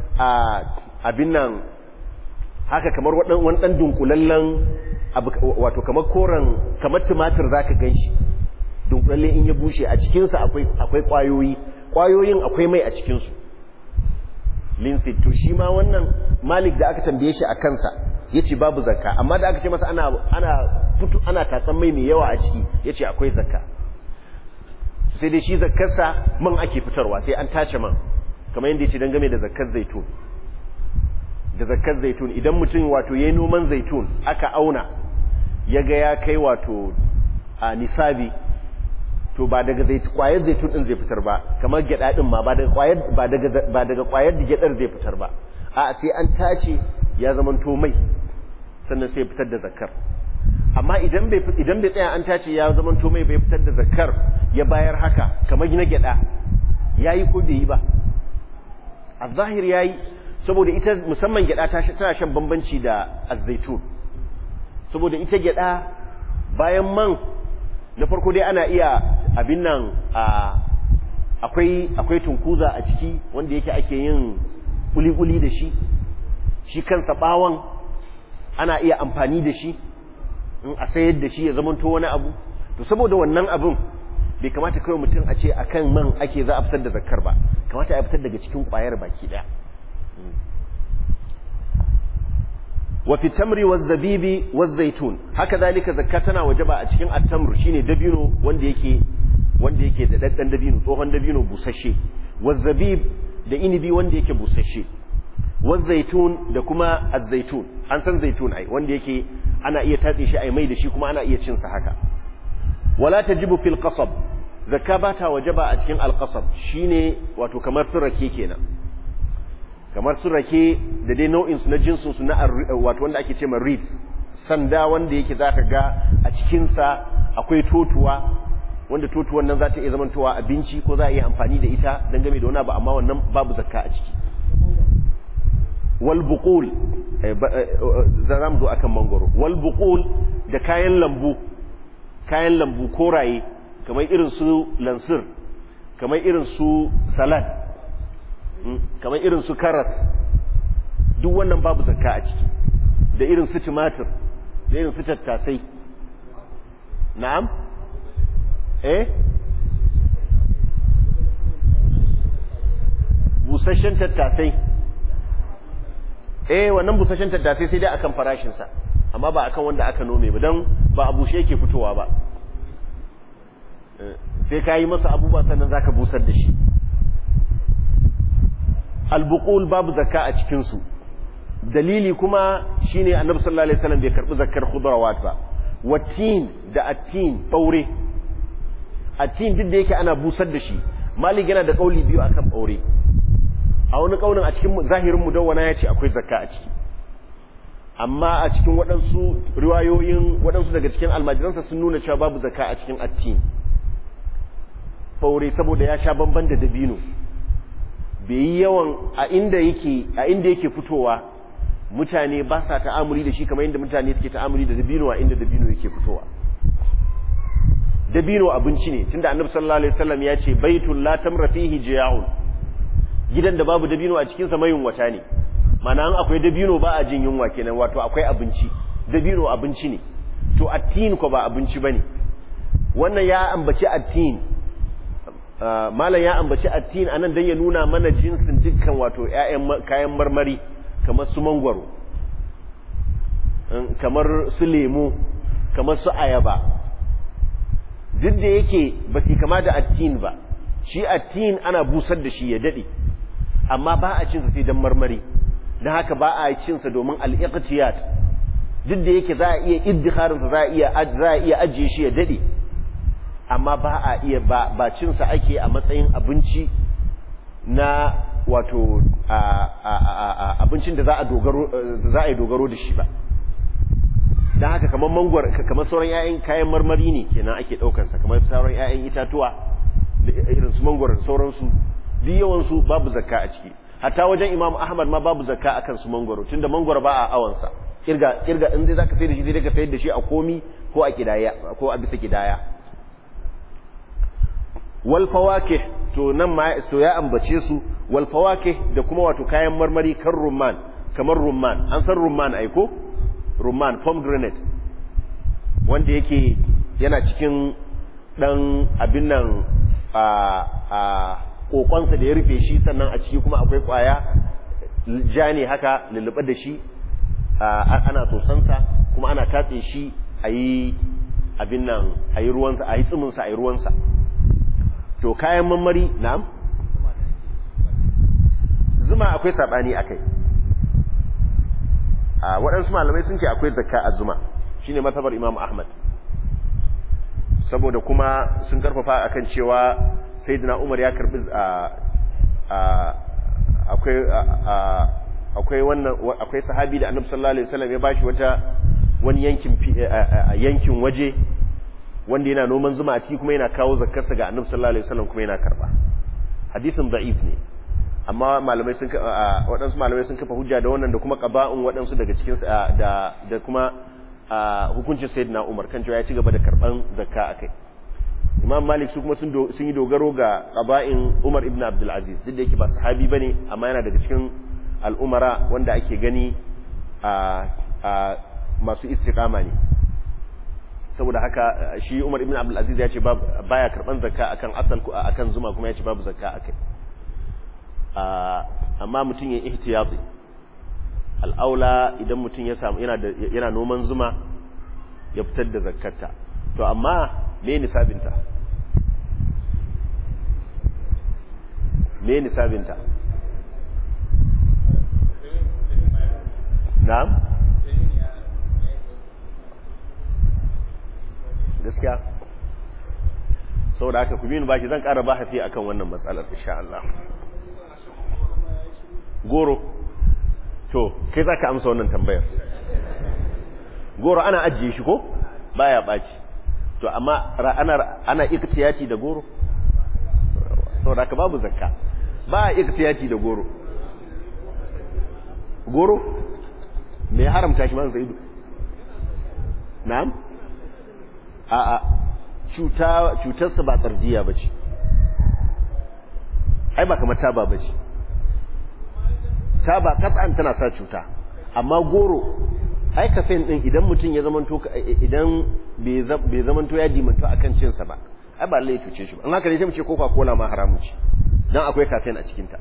abin nan haka kamar wani ɗan dunkulallen wato kamar koren kamar tumatir za ka ganshi dunkulalle in ya bushe a cikinsa akwai ƙwayoyin akwai mai a cikinsu linseed. To shi ma wannan Malik da aka tambaye shi a kansa ya ce babu zakka, amma da aka ce masa ana tatsan mai yawa a ciki ya ce akwai zakka. Sai dai shi zakkarsa man ake fitarwa sai an tace man, kamar yadda ya ce dangane da zakkar zaitun. Da zakkar zaitun idan mutum wato ya yi noman zaitun aka auna ya ga ya kai wato a nisabi, to ba daga kwayar zaitun din zai fitar ba, kamar gyada din ma ba daga kwayar da gyadar zai fitar ba, a sai an tace ya zamanto mai sannan sai fitar da zakkar. Amma idan bai tsaya an tace ya zamanto mai bai fitar da zakkar ya bayar haka kamar na gyada, yayi ko bai yi ba? A zahir yayi, saboda ita musamman gyada tana shan bambanci da azzaitun, saboda ita gyada bayan man na farko dai ana iya abin nan akwai tunkuza a ciki wanda yake ake yin kuli-kuli da shi kansa bawon ana iya amfani da shi in a sayar da shi ya zamanto wani abu. To saboda wannan abin bai kamata kawai mutum a ce akan man ake za a fitar da zakkar ba, kamata a fitar daga cikin kwayar baki daya. wa fi tamri waz zabibi waz zaitun, haka zalika zakka tana wajaba a cikin at-tamr shine dabino wanda yake da daddan dabino, tsohon dabino busasshe, waz zabib da inibi wanda yake busasshe. zaitun da kuma az-zaitun an san zaitun ai wanda yake ana iya tatse shi ai mai da shi kuma ana iya cin sa haka wala tajibu fil qasab zakka ba ta wajaba a cikin al-qasab shine wato kamar su rake kenan kamar su rake da dai nau'in su na jinsin su na wato wanda ake cewa reeds sanda wanda yake zaka ga a cikin sa akwai totuwa wanda totuwan nan za ta iya zamantowa abinci ko za a iya amfani da ita dangane da wani abu amma wannan babu zakka a ciki wal buqul za mu zo akan mangoro wal buqul da kayan lambu koraye kamar irin su lansir kamar irin su salad kamar irin su karas duk wannan babu zakka a ciki da irin su tumatir da irin su tattasai na'am busasshen tattasai wannan busasshen tattasai sai dai akan farashinsa amma ba akan wanda aka nome ba don ba a bushe yake fitowa ba sai ka yi masa abubuwa sannan za ka busar da shi albuqul babu zakka a cikinsu dalili kuma shine annabi sallallahu alaihi wasallam bai karbi zakkar khudrawat ba watin da atin ɓaure atin duk da yake ana busar da shi malik yana da kauli biyu akan ɓaure a wani kaulin a cikin zahirin mudawwana ya ce akwai zakka a ciki amma a cikin waɗansu riwayoyin waɗansu daga cikin almajiransa sun nuna cewa babu zakka a cikin atin ɓaure saboda ya sha bamban da dabino bai yi yawan a inda yake fitowa mutane ba sa ta'amuli da shi kamar yadda mutane suke ta'amuli da dabino a inda dabino yake fitowa dabino abinci ne tunda annabi sallallahu alaihi wasallam ya ce baitul la tamra fihi jiya'un gidan da babu dabino a cikin sa mayun wata ne mana an akwai dabino ba a jin yunwa kenan wato akwai abinci dabino abinci ne to attin ko ba abinci bane wannan ya ambaci attin malam ya ambaci attin anan dan ya nuna mana jinsin dukkan wato ƴaƴan kayan marmari kamar su mangwaro kamar su lemo kamar su ayaba duk da yake ba su kama da attin ba shi attin ana busar da shi ya dade amma ba a cinsa sai dan marmari dan haka ba a cinsa domin al-iqtiyat duk da yake za a iya iddikharinsa za a iya ajiye shi ya dade amma ba a iya ba cinsa ake a matsayin abinci na wato abincin da za a yi dogaro da shi ba don haka kamar mangwar kamar sauran 'ya'yan kayan marmari ne kenan ake ɗaukansa kamar sauran 'ya'yan itatuwa da irin su mangwar da sauransu duk yawansu babu zakka a ciki hatta wajen imam ahmad ma babu zakka akan su mangwaro tunda mangwaro ba a awansa kirga in dai zaka sai da shi sai dai ka sayar da shi a komi ko a kidaya ko a bisa kidaya wal fawakih to nan ma so ya ambace su wal fawakih da kuma wato kayan marmari kan rumman kamar rumman an san rumman ai ko rumman pomegranate wanda yake yana cikin dan abin nan a kokonsa da ya rufe shi sannan a ciki kuma akwai kwaya ja ne haka lullube da shi ana tsotsansa kuma ana tatse shi a yi abin nan a yi ruwansa a yi tsiminsa a yi ruwansa to kayan marmari na'am zuma akwai sabani akai waɗansu malamai sun ce akwai zakka a zuma shine matabar Imam Ahmad saboda kuma sun karfafa akan cewa Sayyidina Umar ya karbi akwai sahabi da Annabi sallallahu alaihi wasallam ya bashi wani yankin waje wanda yana noman zuma a ciki kuma yana kawo zakkarsa ga Annabi sallallahu alaihi wasallam kuma yana karba hadisin da'if ne amma malamai sun waɗansu malamai sun kafa hujja da wannan da kuma qaba'un waɗansu daga cikin da kuma hukuncin Sayyidina Umar kan cewa ya ci gaba da karban zakka akai Imam Malik su kuma sun yi dogaro ga qaba'in Umar ibn Abdul Aziz duk da yake ba sahabi bane amma yana daga cikin al'umara wanda ake gani masu istiqama ne saboda haka shi Umar ibn Abdul Aziz ya ce baya karban zakka akan asal akan zuma kuma ya ce babu zakka akai amma mutum ya ihtiyati al'aula idan mutum ya samu yana noman zuma ya fitar da zakkarta to amma me nisabinta na'am gaskiya saboda haka ku biyu baki zan ƙara bahasi akan wannan matsalar insha Allah. Goro to kai zaka amsa wannan tambayar. Goro ana ajiye shi ko baya baci to amma ana iktiyati da goro saboda haka babu zakka ba iktiyati da goro. Goro me haramta shi man Sa'idu? Na'am a'a cutarsa ba tsarjiya ba ce ai ba kamar taba ba ce. Taba katsan tana sa cuta amma goro ai caffeine din idan mutum ya zamanto idan bai zamanto ya dimanto akan cin sa ba ai ba lai cuce shi ba. In haka ne sai mu ce Coca-Cola ma haramun ce dan akwai caffeine a cikin ta.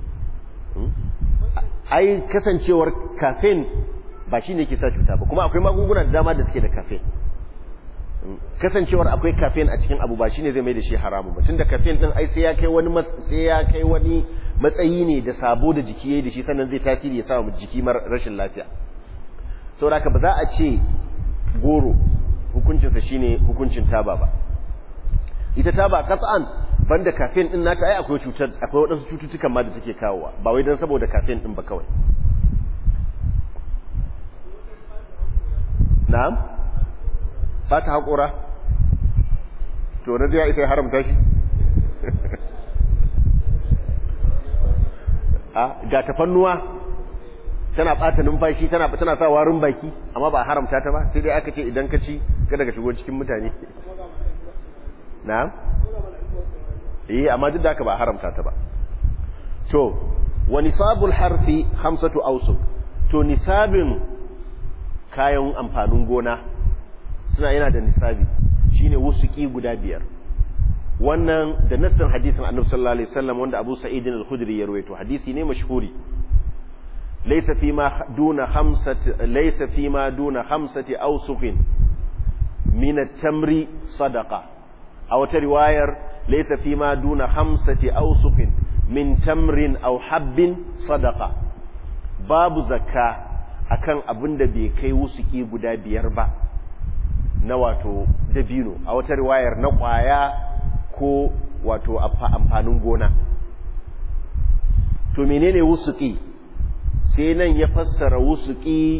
Ai kasancewar caffeine ba shine yake sa cuta ba kuma akwai magunguna da dama da suke da caffeine. Kasancewar akwai caffeine a cikin abu ba shine zai mai da shi haramun ba tunda caffeine din ai sai ya kai wani matsayi ne da sabo da jiki yayi da shi sannan zai tasiri ya sa mu jiki rashin lafiya. Saboda haka ba za a ce goro hukuncin sa shine hukuncin taba ba. Ita taba qat'an banda caffeine din nata ai akwai wadansu cututtukan ma da take kawowa ba wai dan saboda caffeine din ba kawai. Na'am ba ta haƙura to na zai isa haramta shi. Ga tafannuwa tana ɓata numfashi tana sa warin baki amma ba haramta ta ba sai dai aka ce idan ka ci kada ka shigo cikin mutane. Na'am amma duk da haka ba haramta ta ba. To wa nisabul harfi 5 awsuq to nisabin kayan amfanin gona yana da nisabi shine wusuki guda 5. Wannan da nassin hadisin Annabi sallallahu alaihi wasallam wanda Abu Sa'id al-Khudri ya rawaito hadisi ne mashhuri laysa fima duna khamsati awsuqin min at-tamri sadaqa aw ta riwayar laysa fima duna khamsati awsuqin min tamrin aw habbin sadaqa babu zakka akan abinda bai kai wusuki guda 5 ba na wato dabino a wata riwayar na kwaya ko wato amfanin gona. To menene wusuki? Sai nan ya fassara wusuki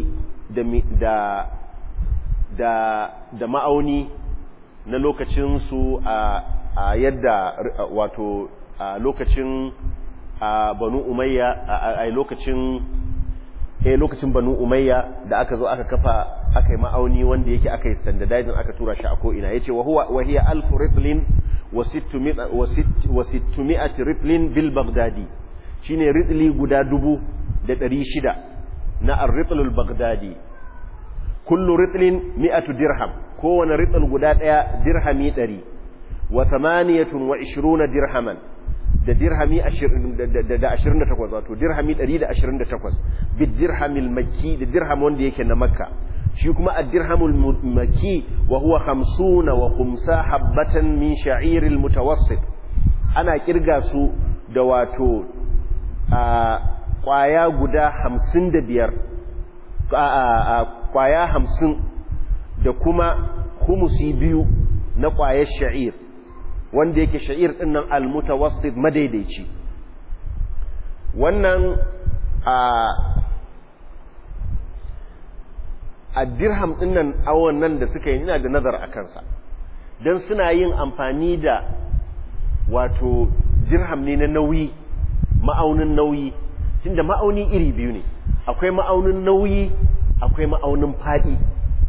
da ma'auni na lokacin su a yadda wato a lokacin Banu Umayya a lokacin Banu Umayya da aka zo aka kafa aka yi ma'auni wanda yake aka yi standardizing aka tura shi a ko'ina ya ce wa hiya 1000 ritlin wa 600 ritlin bil Baghdadi shine ritli guda 600 na ar-ritlul Baghdadi kullu ritlin 100 dirham kowane ritl guda daya dirhami 100 wa 28 dirhaman da dirhami 28 wato dirhami 128 bid dirhamil makki da dirham wanda yake na makka shi kuma ad-dirhamul makki wa huwa 50 wa 5 habatan min sha'iril mutawassit ana kirga su da wato kwaya guda 55 kwaya 50 da kuma khumusi 2 na kwayar sha'ir wanda yake sha'ir din nan al-mutawassit madaidaici wannan a dirham din nan awon nan da suka yi ina da nazar a kansa dan suna yin amfani da wato dirham ne na nauyi ma'aunin nauyi tunda ma'auni iri biyu ne akwai ma'aunin nauyi akwai ma'aunin fadi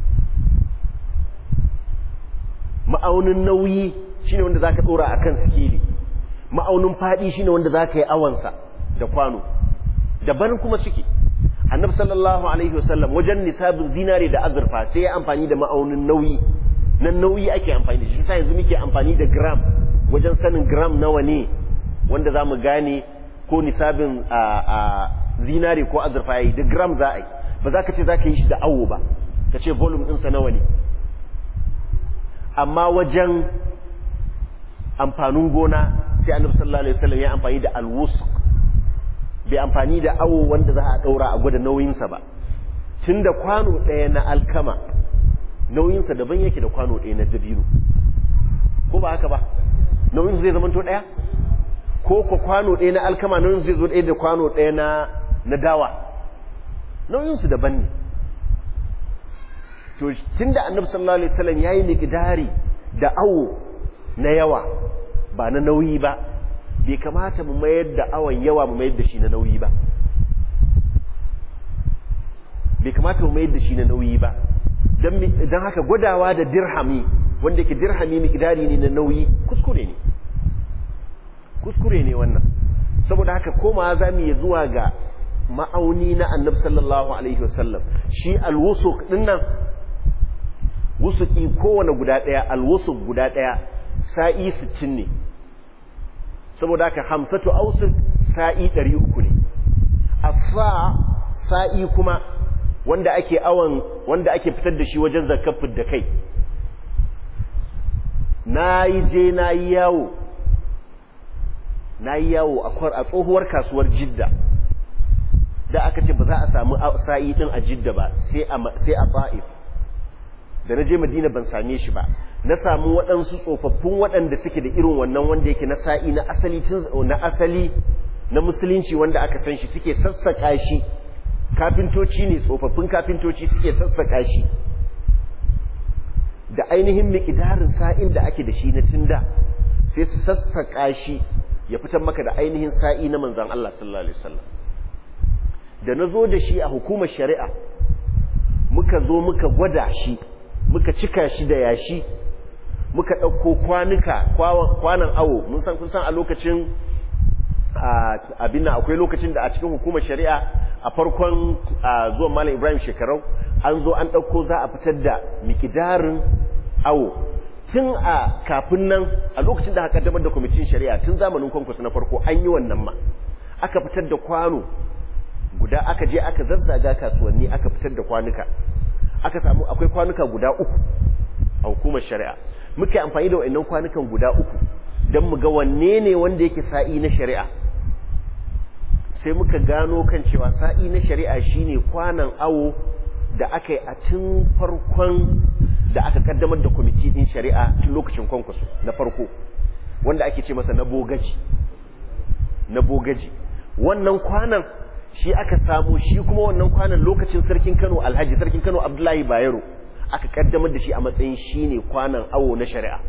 ma'aunin nauyi shine wanda zaka dora akan sikeli ma'aunin fadi shine wanda zaka yi awansa da kwano daban kuma suke annabi sallallahu alaihi wasallam wajen nisabin zinare da azurfa sai ya amfani da ma'aunin nauyi nan nauyi ake amfani da shi sai yanzu muke amfani da gram wajen sanin gram nawa ne wanda zamu gane ko nisabin zinare ko azurfa yayi da gram za a yi ba za ka ce za ka yi shi da awo ba ka ce volume ɗinsa nawa ne amma wajen amfanin gona sai annabi sallallahu alaihi wasallam ya amfani da alwusq bai amfani da awo wanda za a daura a gwada nauyinsa ba tunda kwano ɗaya na alkama nauyinsa daban yake da kwano ɗaya na dabino, ko ba haka ba? Nauyinsa zai zamanto ɗaya? Ko kwano ɗaya na alkama nauyinsa zai zo ɗaya da kwano ɗaya na dawa? Nauyinsu daban ne. To tunda annabi sallallahu alaihi wasallam yayi miqdari da awo na yawa ba na nauyi ba, bai kamata mu mayar da awon yawa mu mayar da shi na nauyi ba. Bai kamata mu mayar da shi na nauyi ba. Dan haka gwadawa da dirhami, wanda yake dirhami miqdari ne na nauyi, kuskure ne. Kuskure ne wannan. Saboda haka koma zamu yi zuwa ga ma'auni na annabi sallallahu alaihi wasallam. Shi alwusuq dinnan, wusuki kowane guda ɗaya, alwusuq guda ɗaya sa'i 60 ne. Saboda haka hamsatu awsuq sa'i 300 ne. Asa sa'i kuma wanda ake fitar da shi wajen zakafin da kai. Nayi yawo a tsohuwar kasuwar Jidda, da aka ce ba za a samu sa'i din a Jidda ba sai a Ta'if. Da na je Madina ban same shi ba, na samu waɗansu tsofaffin waɗanda suke da irin wannan wanda yake na sa'i na asali na musulunci wanda aka san shi, suke sassaka shi. Kafintoci ne, tsofaffin kafintoci suke sassaka shi da ainihin miqdarin sa'in da ake da shi na tunda, sai su sassaka shi ya fitar maka da ainihin sa'i na manzon Allah sallallahu alaihi wasallam. Da nazo da shi a hukumar shari'a, muka zo muka gwada shi, muka cika shi da yashi, muka dauko kwanan awo. Kun san a lokacin abin nan akwai lokacin da a cikin hukumar shari'a a farkon zuwan Malam Ibrahim Shekarau an zo an ɗauko za a fitar da mikidarin awo. Tun kafin nan a lokacin da aka kaddamar da kwamitin shari'a tun zamanin Kwankwaso na farko an yi wannan ma, aka fitar da kwano guda, aka je aka zazzaga kasuwanni aka fitar da kwanuka, aka samu akwai kwanuka guda 3 a hukumar shari'a. Muka yi amfani da wayannan kwanukan guda 3 don mu ga wanne ne wanda yake sa'i na shari'a. Sai muka gano kan cewa sa'i na shari'a shine kwanan awo da aka yi a tun farkon da aka kaddamar da kwamiti din shari'a tun lokacin Kwankwaso na farko, wanda ake ce masa na bogaji. Wannan kwanan shi aka samu, shi kuma wannan kwanan lokacin sarkin Kano Abdullahi Bayero aka kaddamar da shi a matsayin shine kwanan awo na shari'a.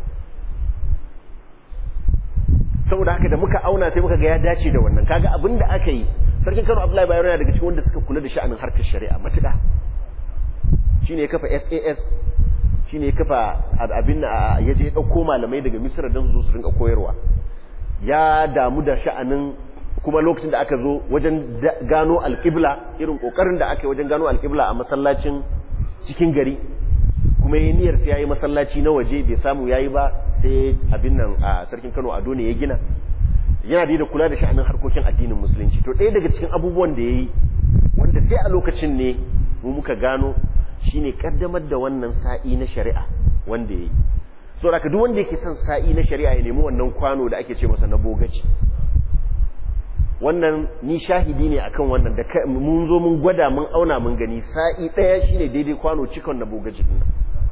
Saboda haka da muka auna sai muka ga ya dace da wannan. Kaga abin da aka yi, sarkin Kano Abdullahi Bayero yana daga cikin wanda suka kula da sha'anin harkar shari'a matuƙa. Shine ya kafa SAS, shine ya kafa abin ya je dauko malamai daga Misra don su rinka koyarwa. Ya damu da sha'anin, kuma lokacin da aka zo wajen gano alƙibla, irin kokarin da aka yi wajen gano alƙibla a masallacin cikin gari, kuma yayin niyyar sai yayi masallaci na waje bai samu yayi ba, sai abin nan a sarkin Kano Ado ne ya gina. Yana da kula da sha'anin harkokin addinin musulunci. To ɗaya daga cikin abubuwan da yayi wanda sai a lokacin ne mu muka gano shine kaddamar da wannan sa'i na shari'a wanda yayi. So haka duk wanda yake son sa'i na shari'a ya nemi wannan kwano da ake ce masa na bogaci. Wannan ni shahidi ne akan wannan, da mun zo mun gwada mun auna mun gani sa'i ɗaya shine daidai kwano cikon na bogaji din.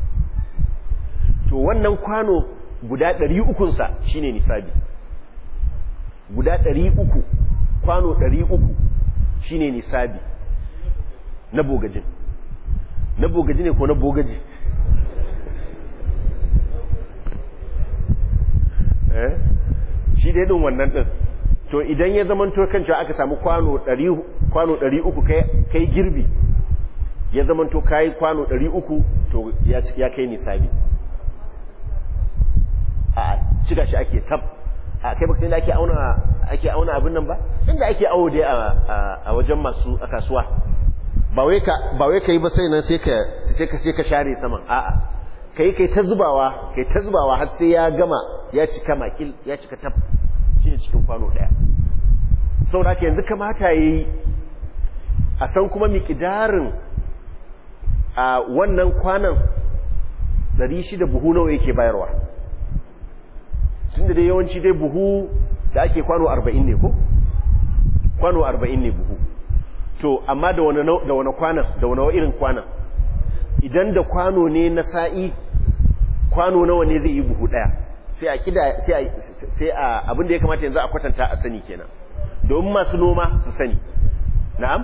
To wannan kwano guda 300 sa shine nisabi. Guda 300, kwano 300 shine nisabi na bogajin. Na bogaji ne ko na bogaji? Shi dai din wannan din. To idan ya zamanto kan cewa aka samu kwano 300 kai girbi, ya zamanto kai kwano 300, to ya kai nisabi. A cika shi ake tab. A kai baka inda ake auna abin nan ba? Inda ake awo dai a wajen masu a kasuwa. Ba wai ka yi ba sai nan sai ka share saman. A'a. Kai ta zubawa har sai ya gama, ya cika makil, ya cika tab. Shine cikin kwano daya. Saboda haka yanzu kamata yayi a san kuma miqdarin a wannan kwanan 600 buhu nawa yake bayarwa. Tunda dai yawanci dai buhu da ake kwano 40 ne ko? Kwano 40 ne buhu. to amma da wani kwanan da wani irin kwanan idan da kwano ne na sa'i kwano nawa ne zai yi buhu daya sai a kida sai a abinda ya kamata yanzu a kwatanta a sani kenan domin masu noma su sani na'am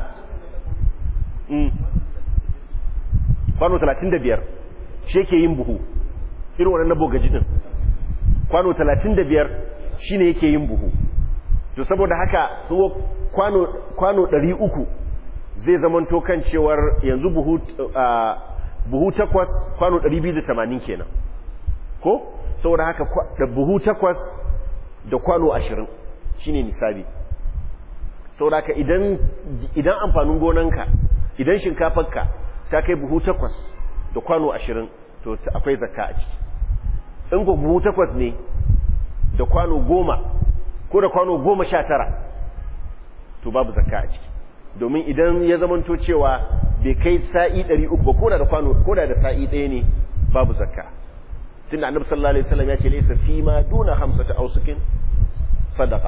kwano 35 shi yake yin buhu irin wannan na bogaji din kwano 35 shine yake yin buhu to saboda haka kwano 300 zai zamanto kan cewar yanzu buhu 8 kwano 280 kenan ko saboda haka da buhu 8 da kwano 20 shine nisabi saboda haka idan amfanin gonanka idan shinkafarka ta kai buhu 8 da kwano 20 to akwai zakka a ciki in ko buhu 8 ne da kwano 10 ko da kwano 19 to babu zakka a ciki domin idan ya zamanto cewa bai kai sa'i 300 ba ko da kwano ko da sa'i ɗaya ne babu zakka tunda annabi sallallahu alaihi wasallam ya ce laysa fi ma duna hamsati awsukin sadaqa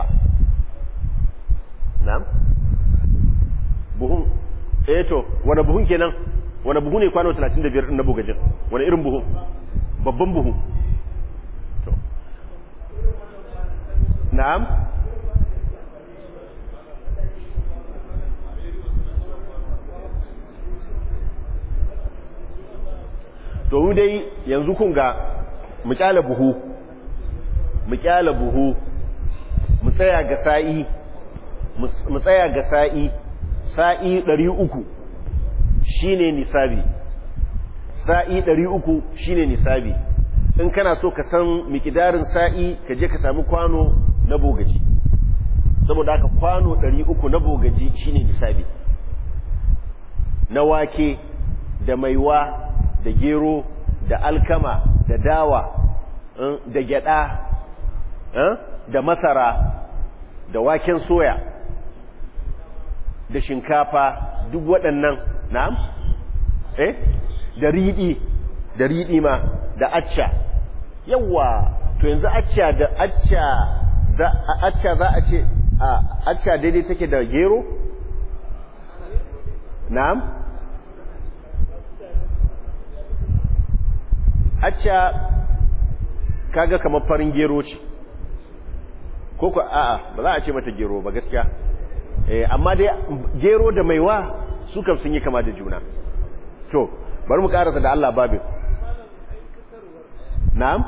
na'am buhun to wani buhun kenan wani buhu ne kwano 35 din na bugajin wani irin buhu babban buhu to na'am to dai yanzu kun ga mu kyala buhu mu tsaya ga sa'i mu tsaya ga sa'i 300 shine nisabi sa'i 300 shine nisabi in kana so ka san miqdarin sa'i ka je ka samu kwano na bogaji saboda haka kwano 300 na bogaji shine nisabi na wake da maiwa da gero da alkama da dawa da gyada da masara da waken soya da shinkafa duk waɗannan na'am da riɗi ma da acca yawa to yanzu acca za a ce acca daidai take da gero na'am acca kaga kamar farin gero ce ko a'a ba za a ce mata gero ba gaskiya amma dai gero da maiwa su kam sun yi kama da juna to bari mu karasa da Allah babin na'am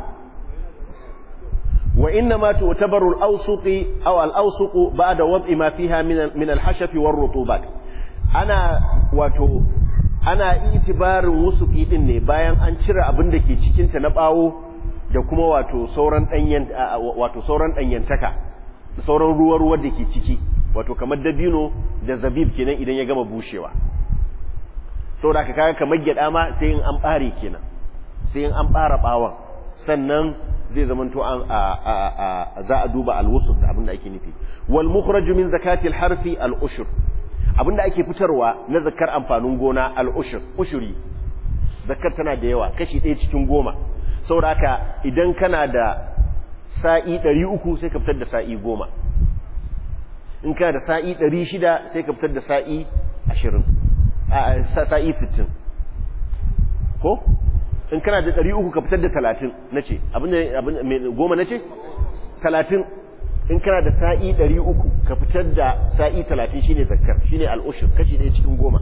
wa inna ma tu'tabaru al-awsuqi aw al-awsuqu ba'da wad'i ma fiha min al-hashaf war-rutubat ana itibarin wusuki din ne bayan an cire abin da ke cikin ta na bawo da kuma wato sauran danyantaka sauran ruwa da ke ciki wato kamar dabino da zabib kenan idan ya gama bushewa saboda kaga kamar gyada ma sai in an bare kenan sai in an bara bawon sannan zai zamanto za a duba alwusuf da abin da ake nufi wal mukhraju min zakati al-harfi al-ushr abinda ake fitarwa na zakar amfanin gona al-ushr ushuri zakar tana da yawa kashi 1 cikin 10 saboda haka idan kana da sa'i 300 sai ka fitar da sa'i 10 in kana da sa'i 600 sai ka fitar da sa'i 20 sa'i 60 ko in kana da 300 ka fitar da 30 nace abin goma nace 30 in kana da sa'i 300 ka fitar da sa'i 30 shine zakkar shine al-ushr kashi 1 cikin 10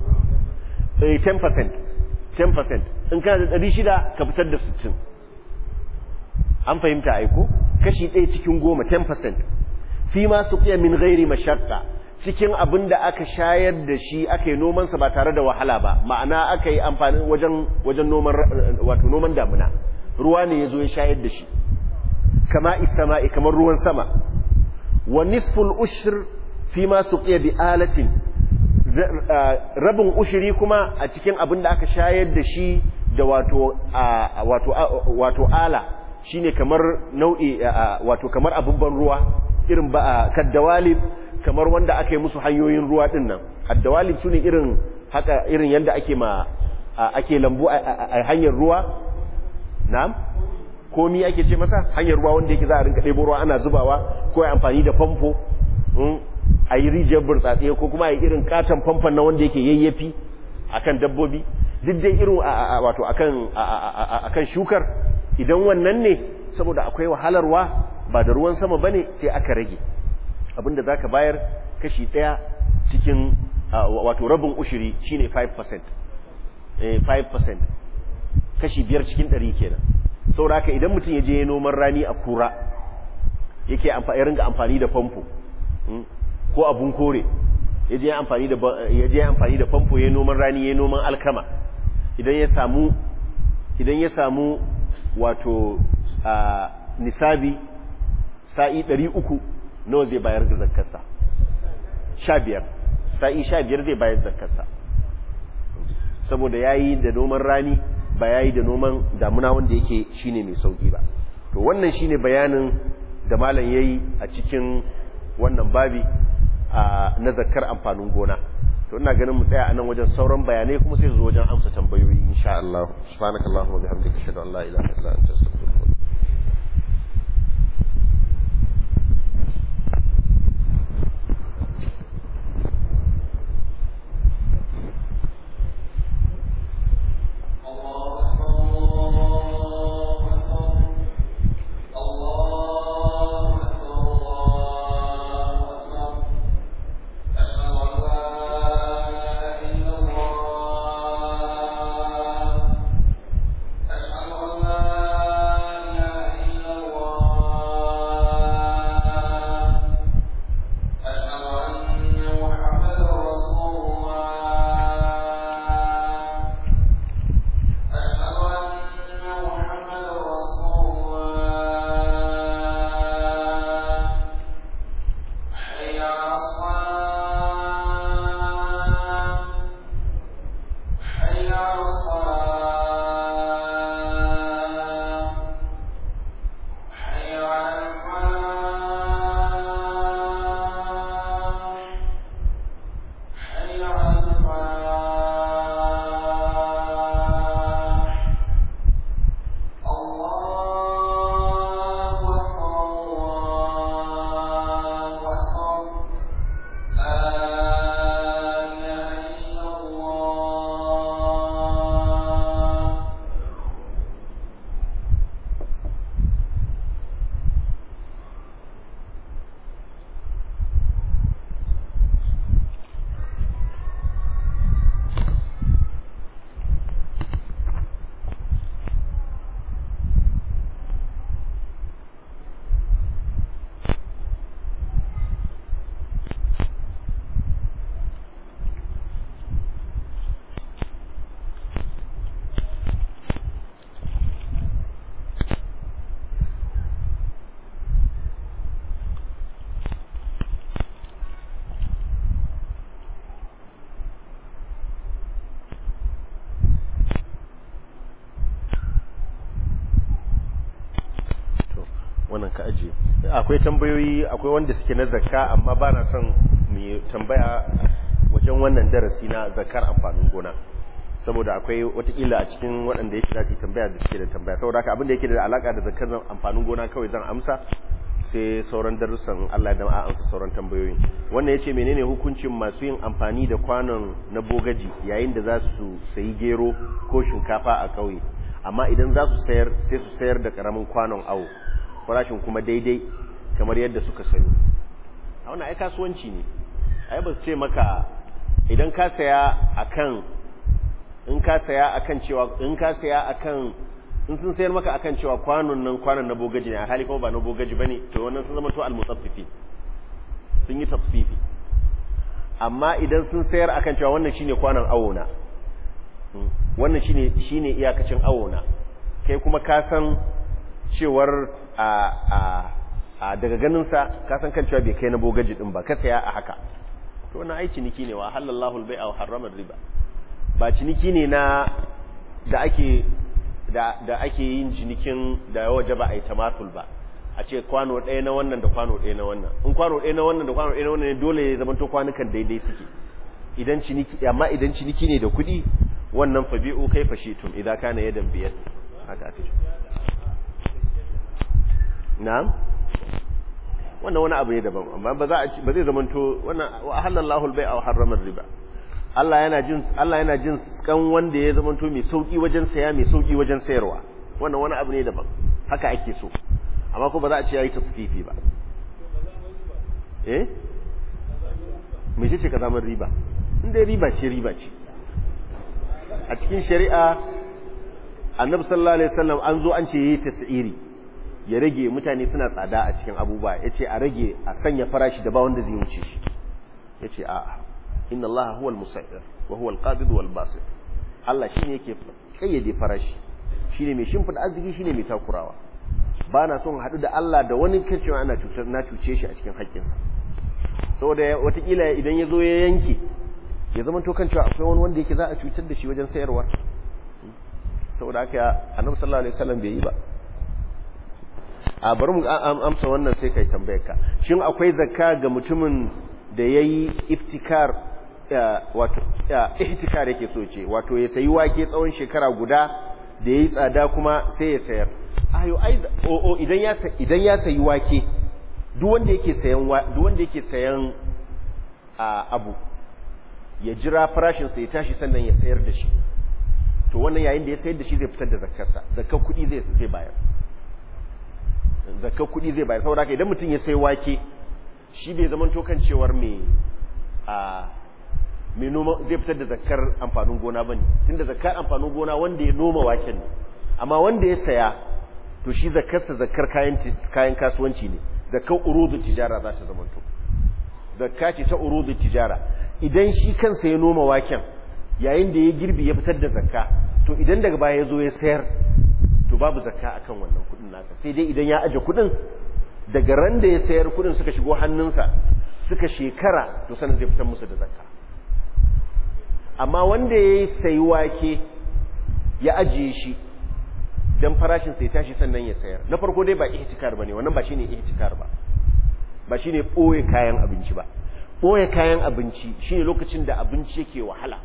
10% in kana da 600 ka fitar da 60 an fahimta aiko kashi 1 cikin 10 10% fi ma suqiya min ghairi mashaqqa cikin abinda aka shayar da shi aka yi noman sa ba tare da wahala ba ma'ana aka yi amfani wajen noman wato noman damuna ruwa ne yazo ya shayar da shi kama isama'i kamar ruwan sama wa nisful ushr fi ma suqiya bi alatin rabin ushri kuma a cikin abinda aka shayar da shi da wato ala shine kamar nau'i wato kamar abun ban ruwa irin ba kaddawalib kamar wanda aka yi musu hanyoyin ruwa din nan kaddawalib sune irin haka irin yanda ake lambu a hanyar ruwa na'am komi ake ce masa hanyar ruwa wanda yake za a rinka ɗebo ruwa ana zubawa ko ya amfani da famfo a yi rijiyar burtsatse ko kuma a yi irin katon famfon na wanda yake yayyafi akan dabbobi duk dai irin wato akan shukar idan wannan ne saboda akwai wahalarwa ba da ruwan sama bane sai aka rage abinda zaka bayar kashi 1 cikin wato rabin ushiri shine 5%. 5% kashi 5 cikin 100 kenan saboda haka idan mutum ya je noman rani a kura yake ringa amfani da famfo ko abun kore ya je amfani da famfo ya noman rani ya noman alkama idan ya samu wato nisabi sa'i 300 nawa zai bayar da zakkarsa 15 sa'i 15 zai bayar zakkarsa saboda yayi da noman rani ba yayi da noman damuna wanda yake shine mai sauki ba to wannan shine bayanin da malam yayi a cikin wannan babi na zakkar amfanin gona to ina ganin mu tsaya anan wajen sauran bayanai kuma sai su zo wajen amsa tambayoyi insha Allah subhanakallahumma wa bihamdika ashhadu an la ilaha illa anta astaghfiruka wannan ka aje akwai tambayoyi akwai wanda suke na zakka amma ba na son mu tambaya wajen wannan darasi na zakkar amfanin gona saboda akwai watakila a cikin waɗanda yake zasu tambaya da suke da tambaya saboda haka abin da yake da alaka da zakkar amfanin gona kawai zan amsa sai sauran darussan Allah ya a amsa sauran tambayoyi wannan yace menene hukuncin masu yin amfani da kwanon na bogaji yayin da za su sayi gero ko shinkafa a kauye amma idan za su sayar sai su sayar da karamin kwanon awo farashin kuma daidai kamar yadda suka sani a wannan ai kasuwanci ne ai ba su ce maka idan ka saya akan in ka saya akan cewa in sun sayar maka akan cewa kwanon na bogaji ne a hali kuma ba na bogaji bane to wannan sun zama to al-mutaffifi sun yi tafsifi amma idan sun sayar akan cewa wannan shine kwanon awona wannan shine iyakacin awona kai kuma ka san cewar daga ganin sa ka san kan cewa bai kai na bogaji din ba ka saya a haka to wannan ai ciniki ne wa halallahu al-bai'a wa harrama riba ba ciniki ne na da ake yin cinikin da ya waje ba a yi tamatul ba a ce kwano ɗaya na wannan da kwano ɗaya na wannan in kwano ɗaya na wannan da kwano ɗaya na wannan ne dole ya zama to kwanukan daidai suke idan ciniki amma idan ciniki ne da kuɗi wannan fabi'u kai fashitum idan kana yadan biyar haka ake na'am wannan wani abu ne daban, amma ba zai zamanto wannan wa halallahu al-bai'a wa harrama riba. Allah yana jin kan wanda ya zamanto mai sauki wajen saya mai sauki wajen sayarwa, wannan wani abu ne daban, haka ake so, amma ko ba za a ce yayi tasfifi ba. Me ce ka zama riba? Inda riba ce a cikin shari'a. Annabi sallallahu alaihi wasallam an zo an ce yayi tas'iri, ya rage, mutane suna tsada a cikin abubuwa, yace a rage, a sanya farashi da ba wanda zai wuce shi. Yace a'a, inna Allaha huwal musa'ir wa huwal qabid wal basit. Allah shine yake kayyade farashi, shine mai shimfida arziki, shine mai takurawa. Ba na son haɗu da Allah da wani kacewa na cuce shi a cikin haƙƙinsa, saboda watakila idan ya zo ya yanke ya zama to kan cewa akwai wani wanda yake za a cutar da shi wajen sayarwa. Saboda haka Annabi sallallahu alaihi wasallam bai yi ba. A bari mu amsa wannan sai kai tambayar ka, shin akwai zakka ga mutumin da yayi iftikar, wato ihtikar yake so ce, wato ya sayi wake tsawon shekara guda da yayi tsada kuma sai ya sayar. Ayo idan ya sayi wake, duk wanda yake sayan abu ya jira farashin sa ya tashi sannan ya sayar da shi, to wannan yayin da ya sayar da shi zai fitar da zakkarsa, zakkar kuɗi zai bayar. Zakkar kuɗi zai bayar. Saboda haka idan mutum ya sayi wake, shi bai zaman to kan cewar mai noma zai fitar da zakkar amfanin gona bane, tunda zakkar amfanin gona wanda ya noma waken ne, amma wanda ya saya to shi zakkarsa zakkar kayan kasuwanci ne, zakkar urudu tijara za ta zamanto, zakka ce ta urudu tijara. Idan shi kansa ya noma waken, yayin da ya girbi ya fitar da zakka, to idan daga baya ya zo ya sayar, to babu zakka akan wannan kudin nasa, sai dai idan ya aje kudin daga ran da ya sayar, kudin suka shigo hannunsa suka shekara, to sanin zai fitar musu da zakka. Amma wanda ya sayi wake ya ajiye shi dan farashin sai tashi sannan ya sayar, na farko dai ba ihtikar bane, wannan ba shine ihtikar ba shine boye kayan abinci ba. Boye kayan abinci shine lokacin da abinci yake wahala,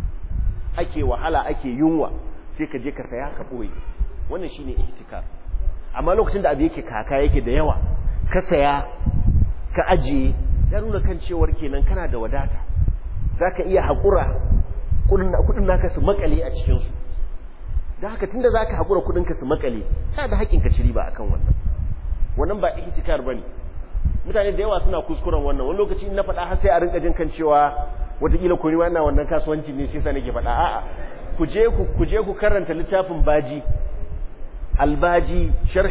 ake yunwa, sai ka je ka saya ka boye, wannan shine ihtikar. Amma lokacin da abu yake kaka yake da yawa, ka saya ka ajiye, ya nuna kan cewar kenan kana da wadata, zaka iya hakura kudin naka su makale a cikin su. Da haka tunda zaka hakura kudin ka su makale, ka da hakkin ka ci riba akan wannan ba ihtikar bane. Mutane da yawa suna kuskuren wannan, wani lokaci in na faɗa har sai a rinka jin kan cewa watakila ko ni wannan wannan kasuwanci ne shi sa nake faɗa. A'a, ku je ku karanta littafin Baji Al-Baji sharh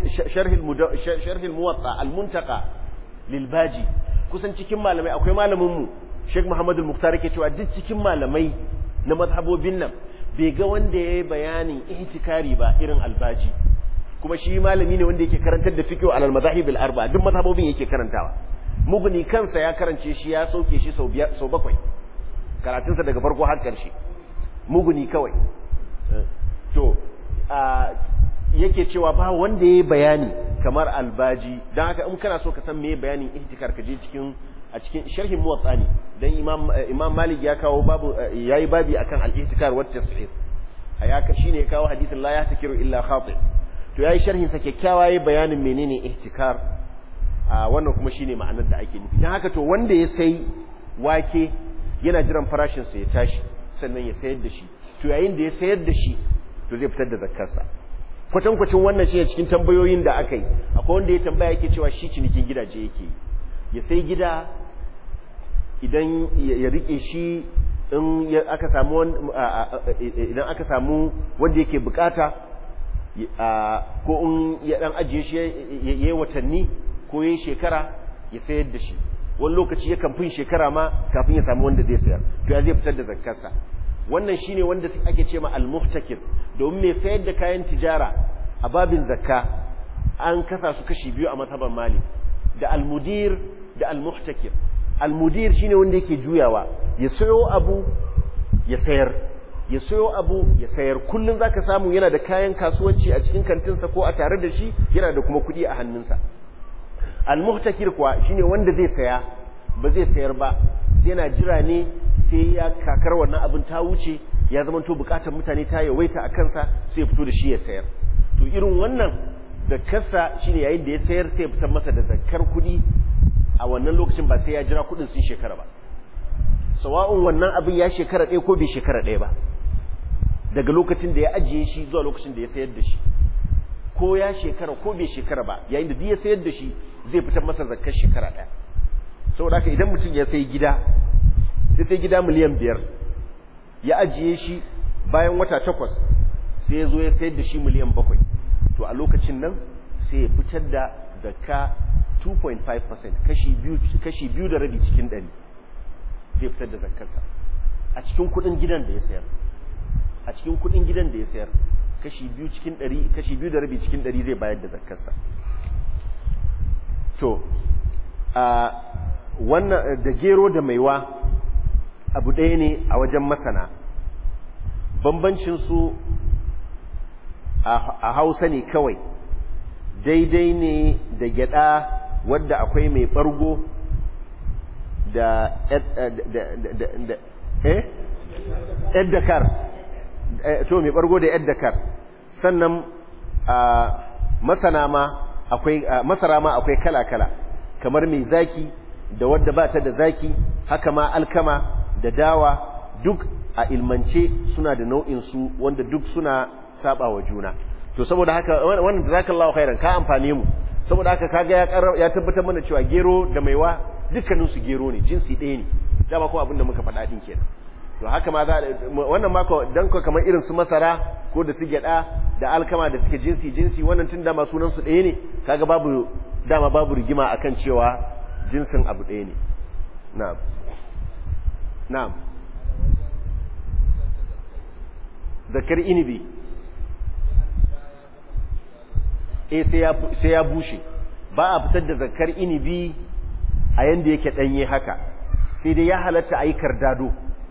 al-Muwatta al-Muntaqa lil Baji. Kusan cikin malamai akwai malamin mu Sheikh Muhammad al-Mukhtar yake cewa duk cikin malamai na mazhabobin nan bai ga wanda yayi bayanin ihtikari ba irin Al-Baji, kuma shi malami ne wanda yake karantar da fiqh al-mazahib al-arba, duk mazhabobin yake karantawa. Mughni kansa ya karance shi, ya sauke shi sau 7 karatunsa daga farko har ƙarshe, Mughni kawai. To yake cewa ba wanda yayi bayani kamar Al-Baji. Dan haka in kana so ka san meye bayanin ihtikar, ka je a cikin sharhin Muwatta ne, dan Imam Malik ya kawo yayi babi akan al-ihtikar wa at-tas'ir. Shine ya kawo hadisin la yahtakiru illa khati'. To yayi sharhin sa kyakkyawa, yayi bayanin menene ihtikar, wannan kuma shine ma'anar da ake nufi. Dan haka to wanda ya sai wake yana jiran farashin sa ya tashi sannan ya sayar da shi, to yayin da ya sayar da shi to zai fitar da zakkar sa. Kwatankwacin wannan shine cikin tambayoyin da aka yi, akwai wanda ya tambaya yake cewa shi cinikin gidaje yake, ya sai gida idan ya rike shi, in aka samu idan aka samu wanda yake bukata, ko in ya dan ajiye shi yayi watanni ko yayi shekara ya sayar da shi, wani lokaci yakan fin shekara ma kafin ya samu wanda zai sayar, to ya zai fitar da zakkarsa. Wannan shine wanda ake cewa al-muhtakir, domin mai sayar da kayan tijara a babin zakka an kasa su kashi biyu a mazhaban Malik, da al-mudir da al-muhtakir. Al-mudir shine wanda yake juyawa, ya sayo abu ya sayar, ya sayo abu ya sayar, kullun zaka samu yana da kayan kasuwanci a cikin kantinsa ko a tare da shi, yana da kuma kuɗi a hannunsa. Al-muhtakir kuwa shine wanda zai saya ba zai sayar ba, yana jira ne sai ya kakar wannan abin ta wuce, ya zama to bukatar mutane ta yawaita a kansa, sai ya fito da shi ya sayar. To irin wannan zakkarsa shine yayin da ya sayar sai ya fitar masa da zakkar kuɗi a wannan lokacin, ba sai ya jira kuɗin sun shekara ba, sawa'un wannan abin ya shekara ɗaya ko bai shekara ɗaya ba, daga lokacin da ya ajiye shi zuwa lokacin da ya sayar da shi, ko ya shekara ko bai shekara ba, yayin da duk ya sayar da shi zai fitar masa zakkar shekara ɗaya. Saboda haka idan mutum ya sai gida miliyan 5 ya ajiye shi, bayan wata 8 sai ya zo ya sayar da shi miliyan 7, to a lokacin nan sai ya fitar da zakka 2.5%, kashi 2.5 cikin 100 zai fitar da zakkarsa a cikin kudin gidan da ya sayar, a cikin kudin gidan da ya sayar kashi 2 cikin 100, kashi 2.5 cikin 100 zai bayar da zakkarsa. To wannan da gero da maiwa abu ɗaya ne a wajen masana, bambancin su a Hausa ne kawai, daidai ne da gyada wadda akwai mai bargo da eddakar, to mai bargo da eddakar, sannan masara ma akwai kala-kala, kamar mai zaki da wadda ba ta da zaki, haka ma alkama da dawa, duk a ilmance suna da nau'insu wanda duk suna saba wa juna. To saboda haka wannan jazakallahu khairan, ka amfane mu, saboda haka kaga ya tabbatar mana cewa gero da maiwa dukkanin su gero ne, jinsi ɗaya ne, dama kuma abinda muka faɗa din kenan. To haka ma wannan mako dan ko kamar irin su masara ko da su gyada da alkama da suke jinsi wannan tun dama sunan su ɗaya ne, kaga babu rigima akan cewa jinsin abu ɗaya ne. Na'am zakar inibi sai ya bushe, ba a fitar da zakar inibi a yanda yake ɗanye haka, sai dai ya halatta a yi kardado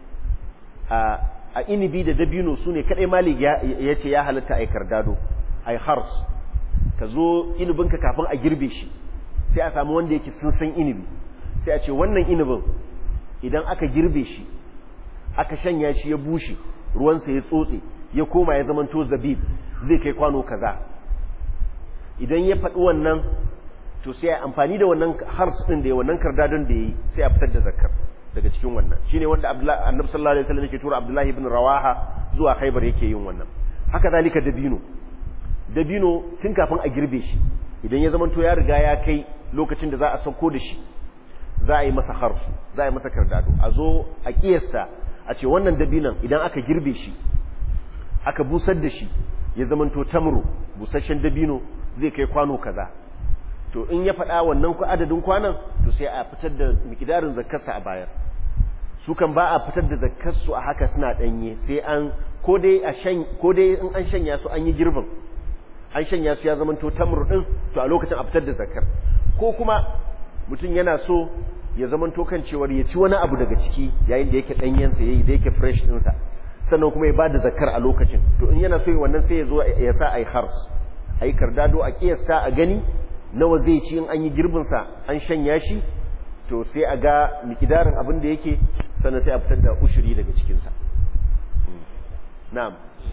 a inibi da dabino su ne kaɗai malik ya ce ya halatta a yi kardado, a yi hars, ka zo inibinka kafin a girbe shi sai a samu wanda yake sun san inibi, sai a ce wannan inibin idan aka girbe shi aka shanya shi ya bushe, ruwansa ya tsotse ya koma ya zamanto zabib, zai kai kwano kaza. Idan ya faɗi wannan to sai a amfani da wannan hars ɗin da ya wannan kardadon da ya yi sai a fitar da zakar daga cikin wannan. Shine wanda annabi sallallahu alaihi wasallam yake tura Abdullahi ibn Rawaha zuwa Khaibar yake yin wannan. Haka zalika dabino tun kafin a girbe shi idan ya zamanto ya riga ya kai lokacin da za a sauko da shi, za a yi masa harsu, za a yi masa kardado, a zo a kiyasta a ce wannan dabinan idan aka girbe shi aka busar da shi ya zamanto tamro, busasshen dabino zai kai kwano kaza, to in ya faɗa wannan adadin kwanan to sai a fitar da miqdarin zakkarsa a bayar. Su kan ba a fitar da zakkarsu a haka suna danye, sai an ko dai in an shanya su an yi girbin, an shanya su ya zamanto tamr din, to a lokacin a fitar da zakkar, ko kuma mutum yana so ya zamanto kan cewar ya ci wani abu daga ciki yayin da yake danyensa yayi da yake fresh ɗinsa, sannan kuma ya ba da zakkar a lokacin, to in yana so wannan sai ya zo ya sa ai hars, ai kardado, a kiyasta a gani nawa zai ci in an yi girbinsa an shanya shi, to sai a ga mikidarin abin da yake, sannan sai a fitar da ushuri daga cikinsa. Na'am.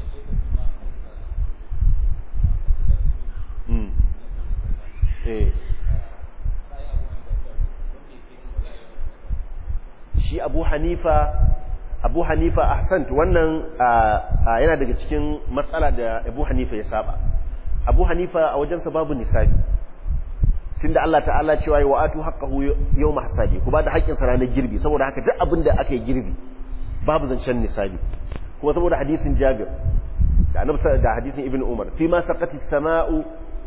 Shi Abu Hanifa ahsant, wannan yana daga cikin matsala da Abu Hanifa ya saba. Abu Hanifa a wajensa babu nisabi, tunda Allah ta'ala cewa yi wa'atu haqqahu yawma hasadi, ku ba da haƙƙin sa ranar girbi, saboda haka duk abin da aka yi girbi babu zancen nisabi, kuma saboda hadisin Jabir da Annabi da hadisin Ibn Umar, fi ma saqati as-sama'u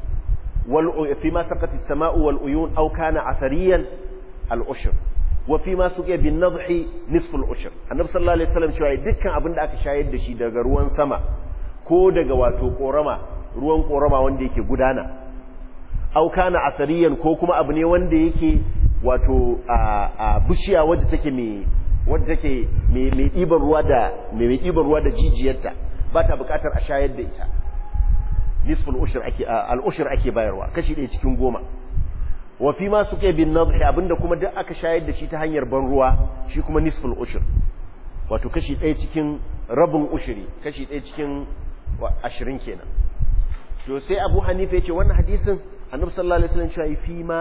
wal uyun aw kana athariyan al-ushr wa fi ma suqiya bin nadhi nisfu al-ushr. Annabi sallallahu alaihi wasallam cewa dukkan abin da aka shayar da shi daga ruwan sama ko daga wato ruwan korama wanda yake gudana, au kana asariyan ko kuma abu ne wanda yake wato a bishiya wadda take mai ɗiban ruwa da jijiyarta, ba ta buƙatar a shayar da ita, nisful ushur al-ushur ake bayarwa, kashi 1 cikin 10. wa fi ma suke bin nadhi, abinda kuma duk aka shayar da shi ta hanyar ban ruwa, shi kuma nisful ushur, wato kashi 1 cikin rabin ushuri, kashi 1 cikin 20 kenan. to sai Abu Hanifa yace wannan hadisin Annabi sallallahu alaihi wasallam cewa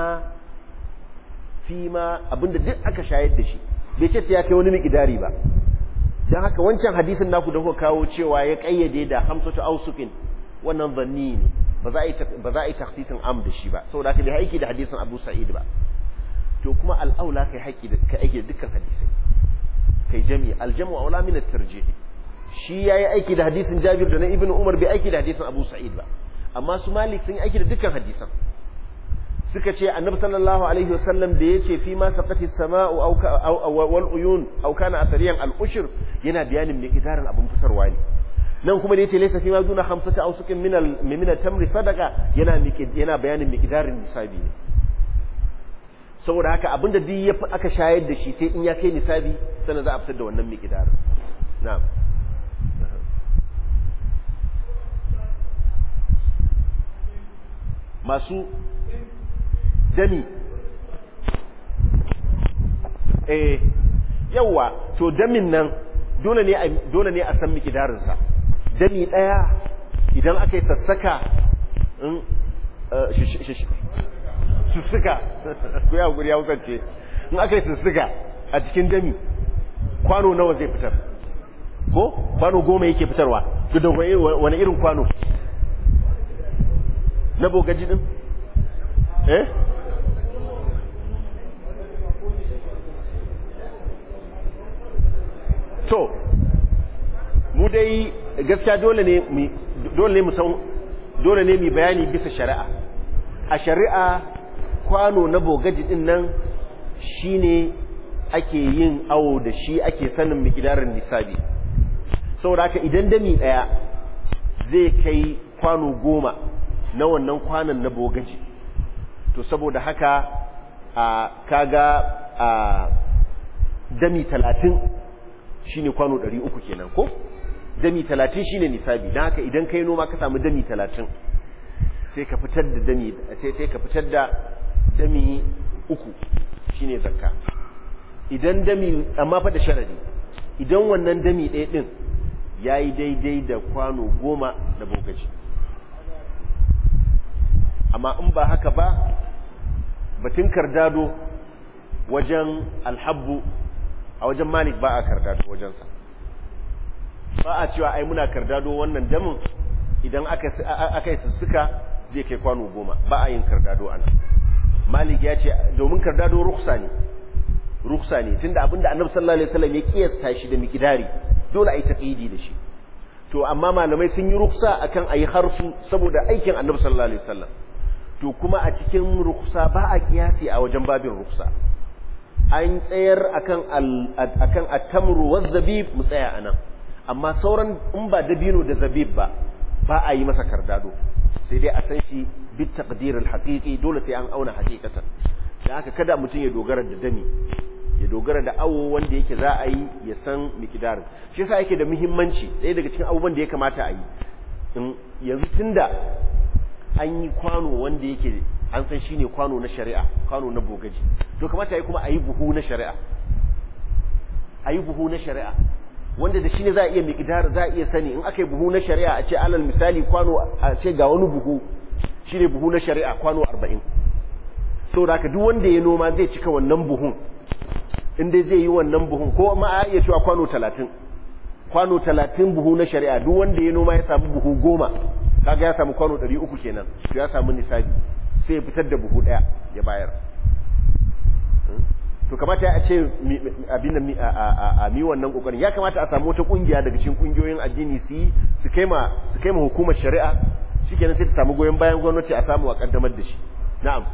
fima abinda duk aka shayar da shi bai ce sai ya kai wani miqdari ba dan haka wancan hadisin naku da kuka kawo cewa ya kayyade da hamsatu ausufin wannan zanni ne ba za a yi takhsisin am da shi ba saboda haka bai aiki da hadisin Abu Sa'id ba to kuma al'aula kai aiki da dukkan hadisai kai jami'i aljamu aula min at-tarjih shi yayi aiki da hadisin Jabir da na Ibn Umar bai aiki da hadisin Abu Sa'id ba amma su Malik sun yi aiki da dukkan hadisan suka ce Annabi sallallahu alaihi wasallam da yace fi ma saqati as-sama'u aw wal uyun aw kana athariyan al-ushr yana bayanin miqdarin abun fitarwa ne nan kuma da yace laysa fi ma duna khamsati awsuqin min at-tamri sadaqa yana bayanin miqdarin nisabi ne saboda haka abinda duk ya aka shayar da shi sai in ya kai nisabi sannan za a fitar da wannan miqdarin na'am masu dami yawa to damin nan dole ne a san miqdarin sa dami daya idan aka yi sassaka sussuka ko ya guri ya wuce in aka yi sussuka a cikin dami kwano nawa zai fitar ko kwano 10 yake fitarwa to da wani irin kwano na bogaji din to mu dai gaskiya dole ne mu bayani bisa shari'a a shari'a kwano na bogaji din nan shine ake yin awo da shi ake sanin miqdarin nisabi saboda haka idan dami daya zai kai kwano 10 na wannan kwanan na bogaji to saboda haka kaga dami 30 shine kwano 300 kenan ko dami 30 shine nisabi dan haka idan kai noma ka samu dami 30 sai ka fitar da dami sai ka fitar da dami 3 shine zakka idan dami amma fa da sharadi idan wannan dami ɗaya din yayi daidai da kwano 10 na bogaji amma in ba haka ba batun kardado wajen alhabbu a wajen Malik ba a kardado wajensa ba a cewa ai muna kardado wannan damin idan aka yi sussuka zai kai kwano 10 ba a yin kardado ana Malik ya ce domin kardado ruksa ne tunda abinda Annabi sallallahu alaihi wasallam ya kiyasta shi da miqdari dole ai taqidi da shi to amma malamai sun yi ruksa akan ayi harsu saboda aikin Annabi sallallahu alaihi wasallam to kuma a cikin ruksa ba a kiyasi a wajen babin ruksa an tsayar akan at-tamru waz-zabib mu tsaya anan amma sauran in ba dabino da zabib ba a yi masa kardado sai dai a san shi bit taqdir al-haqiqi dole sai an auna haqiqatan dan haka kada mutum ya dogara da dami ya dogara da awo wanda yake za a yi ya san miqdarin shi yasa yake da muhimmanci ɗaya daga cikin abubuwan da ya kamata a yi yanzu tunda an yi kwano wanda yake an san shine kwano na shari'a kwano na bogaji to kamata yayi kuma ayi buhu na shari'a wanda da shine za a iya miqdar za a iya sani in akai buhu na shari'a a ce alal misali kwano a ce ga wani buhu shine buhu na shari'a kwano 40 saboda haka duk wanda ya noma zai cika wannan buhun inda zai yi wannan buhun ko ma a iya cewa kwano 30 buhu na shari'a duk wanda ya noma ya samu buhu 10 kaga ya samu kwano 300 kenan to ya samu nisabi sai ya fitar da buhu daya ya bayar to kamata a ce abin a mi wannan kokarin ya kamata a samu wata kungiya daga cikin kungiyoyin addini su kaima hukumar shari'a shikenan sai ta samu goyen bayan gwamnati a samu a kaddamar da shi na'am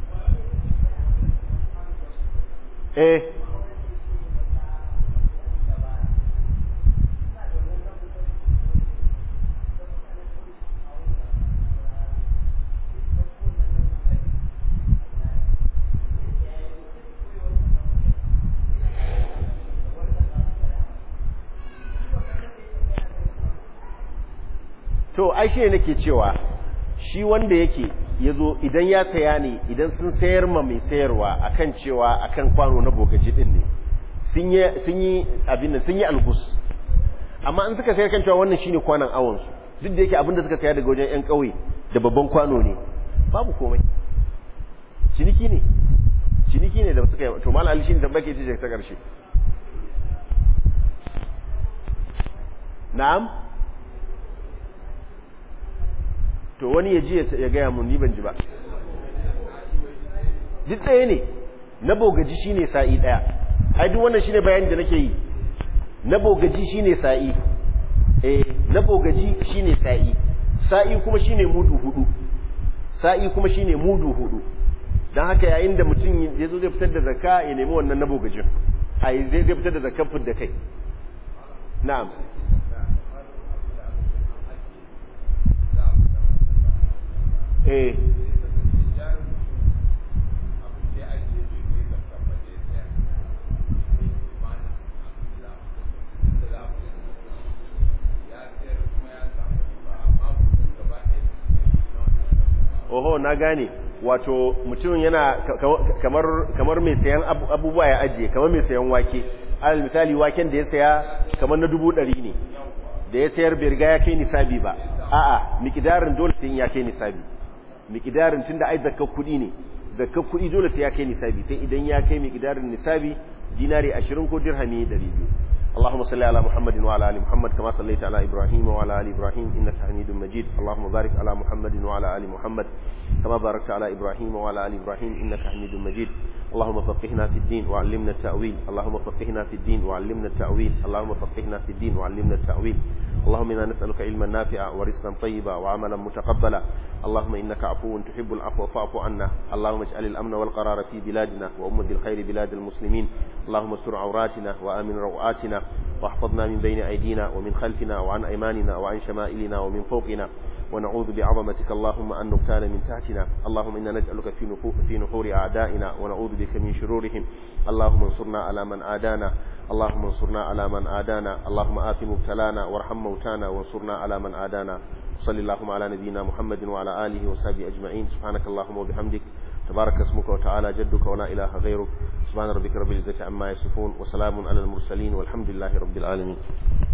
to ai shi nake cewa shi wanda yake yazo idan ya saya ne idan sun sayar ma mai sayarwa akan cewa akan kwano na bogaji din ne sun yi abin nan sun yi albus amma an suka sayar kan cewa wannan shine kwanan awon su duk da yake abin da suka saya daga wajen yan kauye da babban kwano ne babu komai ciniki ne da suka yi to mal ali shine tambake ce ta karshe na'am to wani ya ji ya gaya mun ni ban ji ba duk ɗaya ne na bogaji shine sa'i ɗaya ai duk wannan shine bayanin da nake yi na bogaji shine sa'i na bogaji shine sa'i kuma shine mudu hudu dan haka yayin da mutum ya zo zai fitar da zakka ya nemi wannan na bogajin ai zai fitar da zakkar da kai na'am oho na gane wato mutum yana kamar mai sayan abubuwa ya ajiye kamar mai sayan wake alal misali waken da ya saya kamar na 100 ne da ya sayar bai riga ya kai nisabi ba a'a miqdarin dole sai ya kai nisabi miqdarin tunda ai zakkar kudi ne zakkar kudi dole sai ya kai nisabi sai idan ya kai miqdarin nisabi dinari 20 ko dirhami 200 اللهم صل على محمد وعلى ال محمد كما صليت على ابراهيم وعلى ال ابراهيم انك حميد مجيد اللهم بارك على محمد وعلى ال محمد كما باركت على ابراهيم وعلى ال ابراهيم انك حميد مجيد اللهم فقهنا في الدين وعلمنا التاويل اللهم فقهنا في الدين وعلمنا التاويل اللهم فقهنا في الدين وعلمنا التاويل اللهم انا نسالك علما نافعا ورزقا طيبا وعملا متقبلا اللهم انك عفو تحب العفو فاعف عنا اللهم اجعل الامن والقرار في بلادنا وامه الخير بلاد المسلمين اللهم استر عوراتنا وامن روعاتنا واحفظنا من بين أيدينا ومن خلفنا وعن أيماننا وعن شمائلنا ومن فوقنا ونعوذ بعظمتك اللهم أن نغتال من تحتنا اللهم إنا نجعلك في نحور أعدائنا ونعوذ بك من شرورهم اللهم انصرنا على من عادانا اللهم انصرنا على من عادانا اللهم آت مبتلانا وارحم موتانا وانصرنا على من عادانا صلى اللهم على نبينا محمد وعلى آله وصحبه أجمعين سبحانك اللهم وبحمدك تبارك اسمك وتعالى جدك ولا إله غيرك سبحان ربك رب العزة عما يصفون وسلام على المرسلين والحمد لله رب العالمين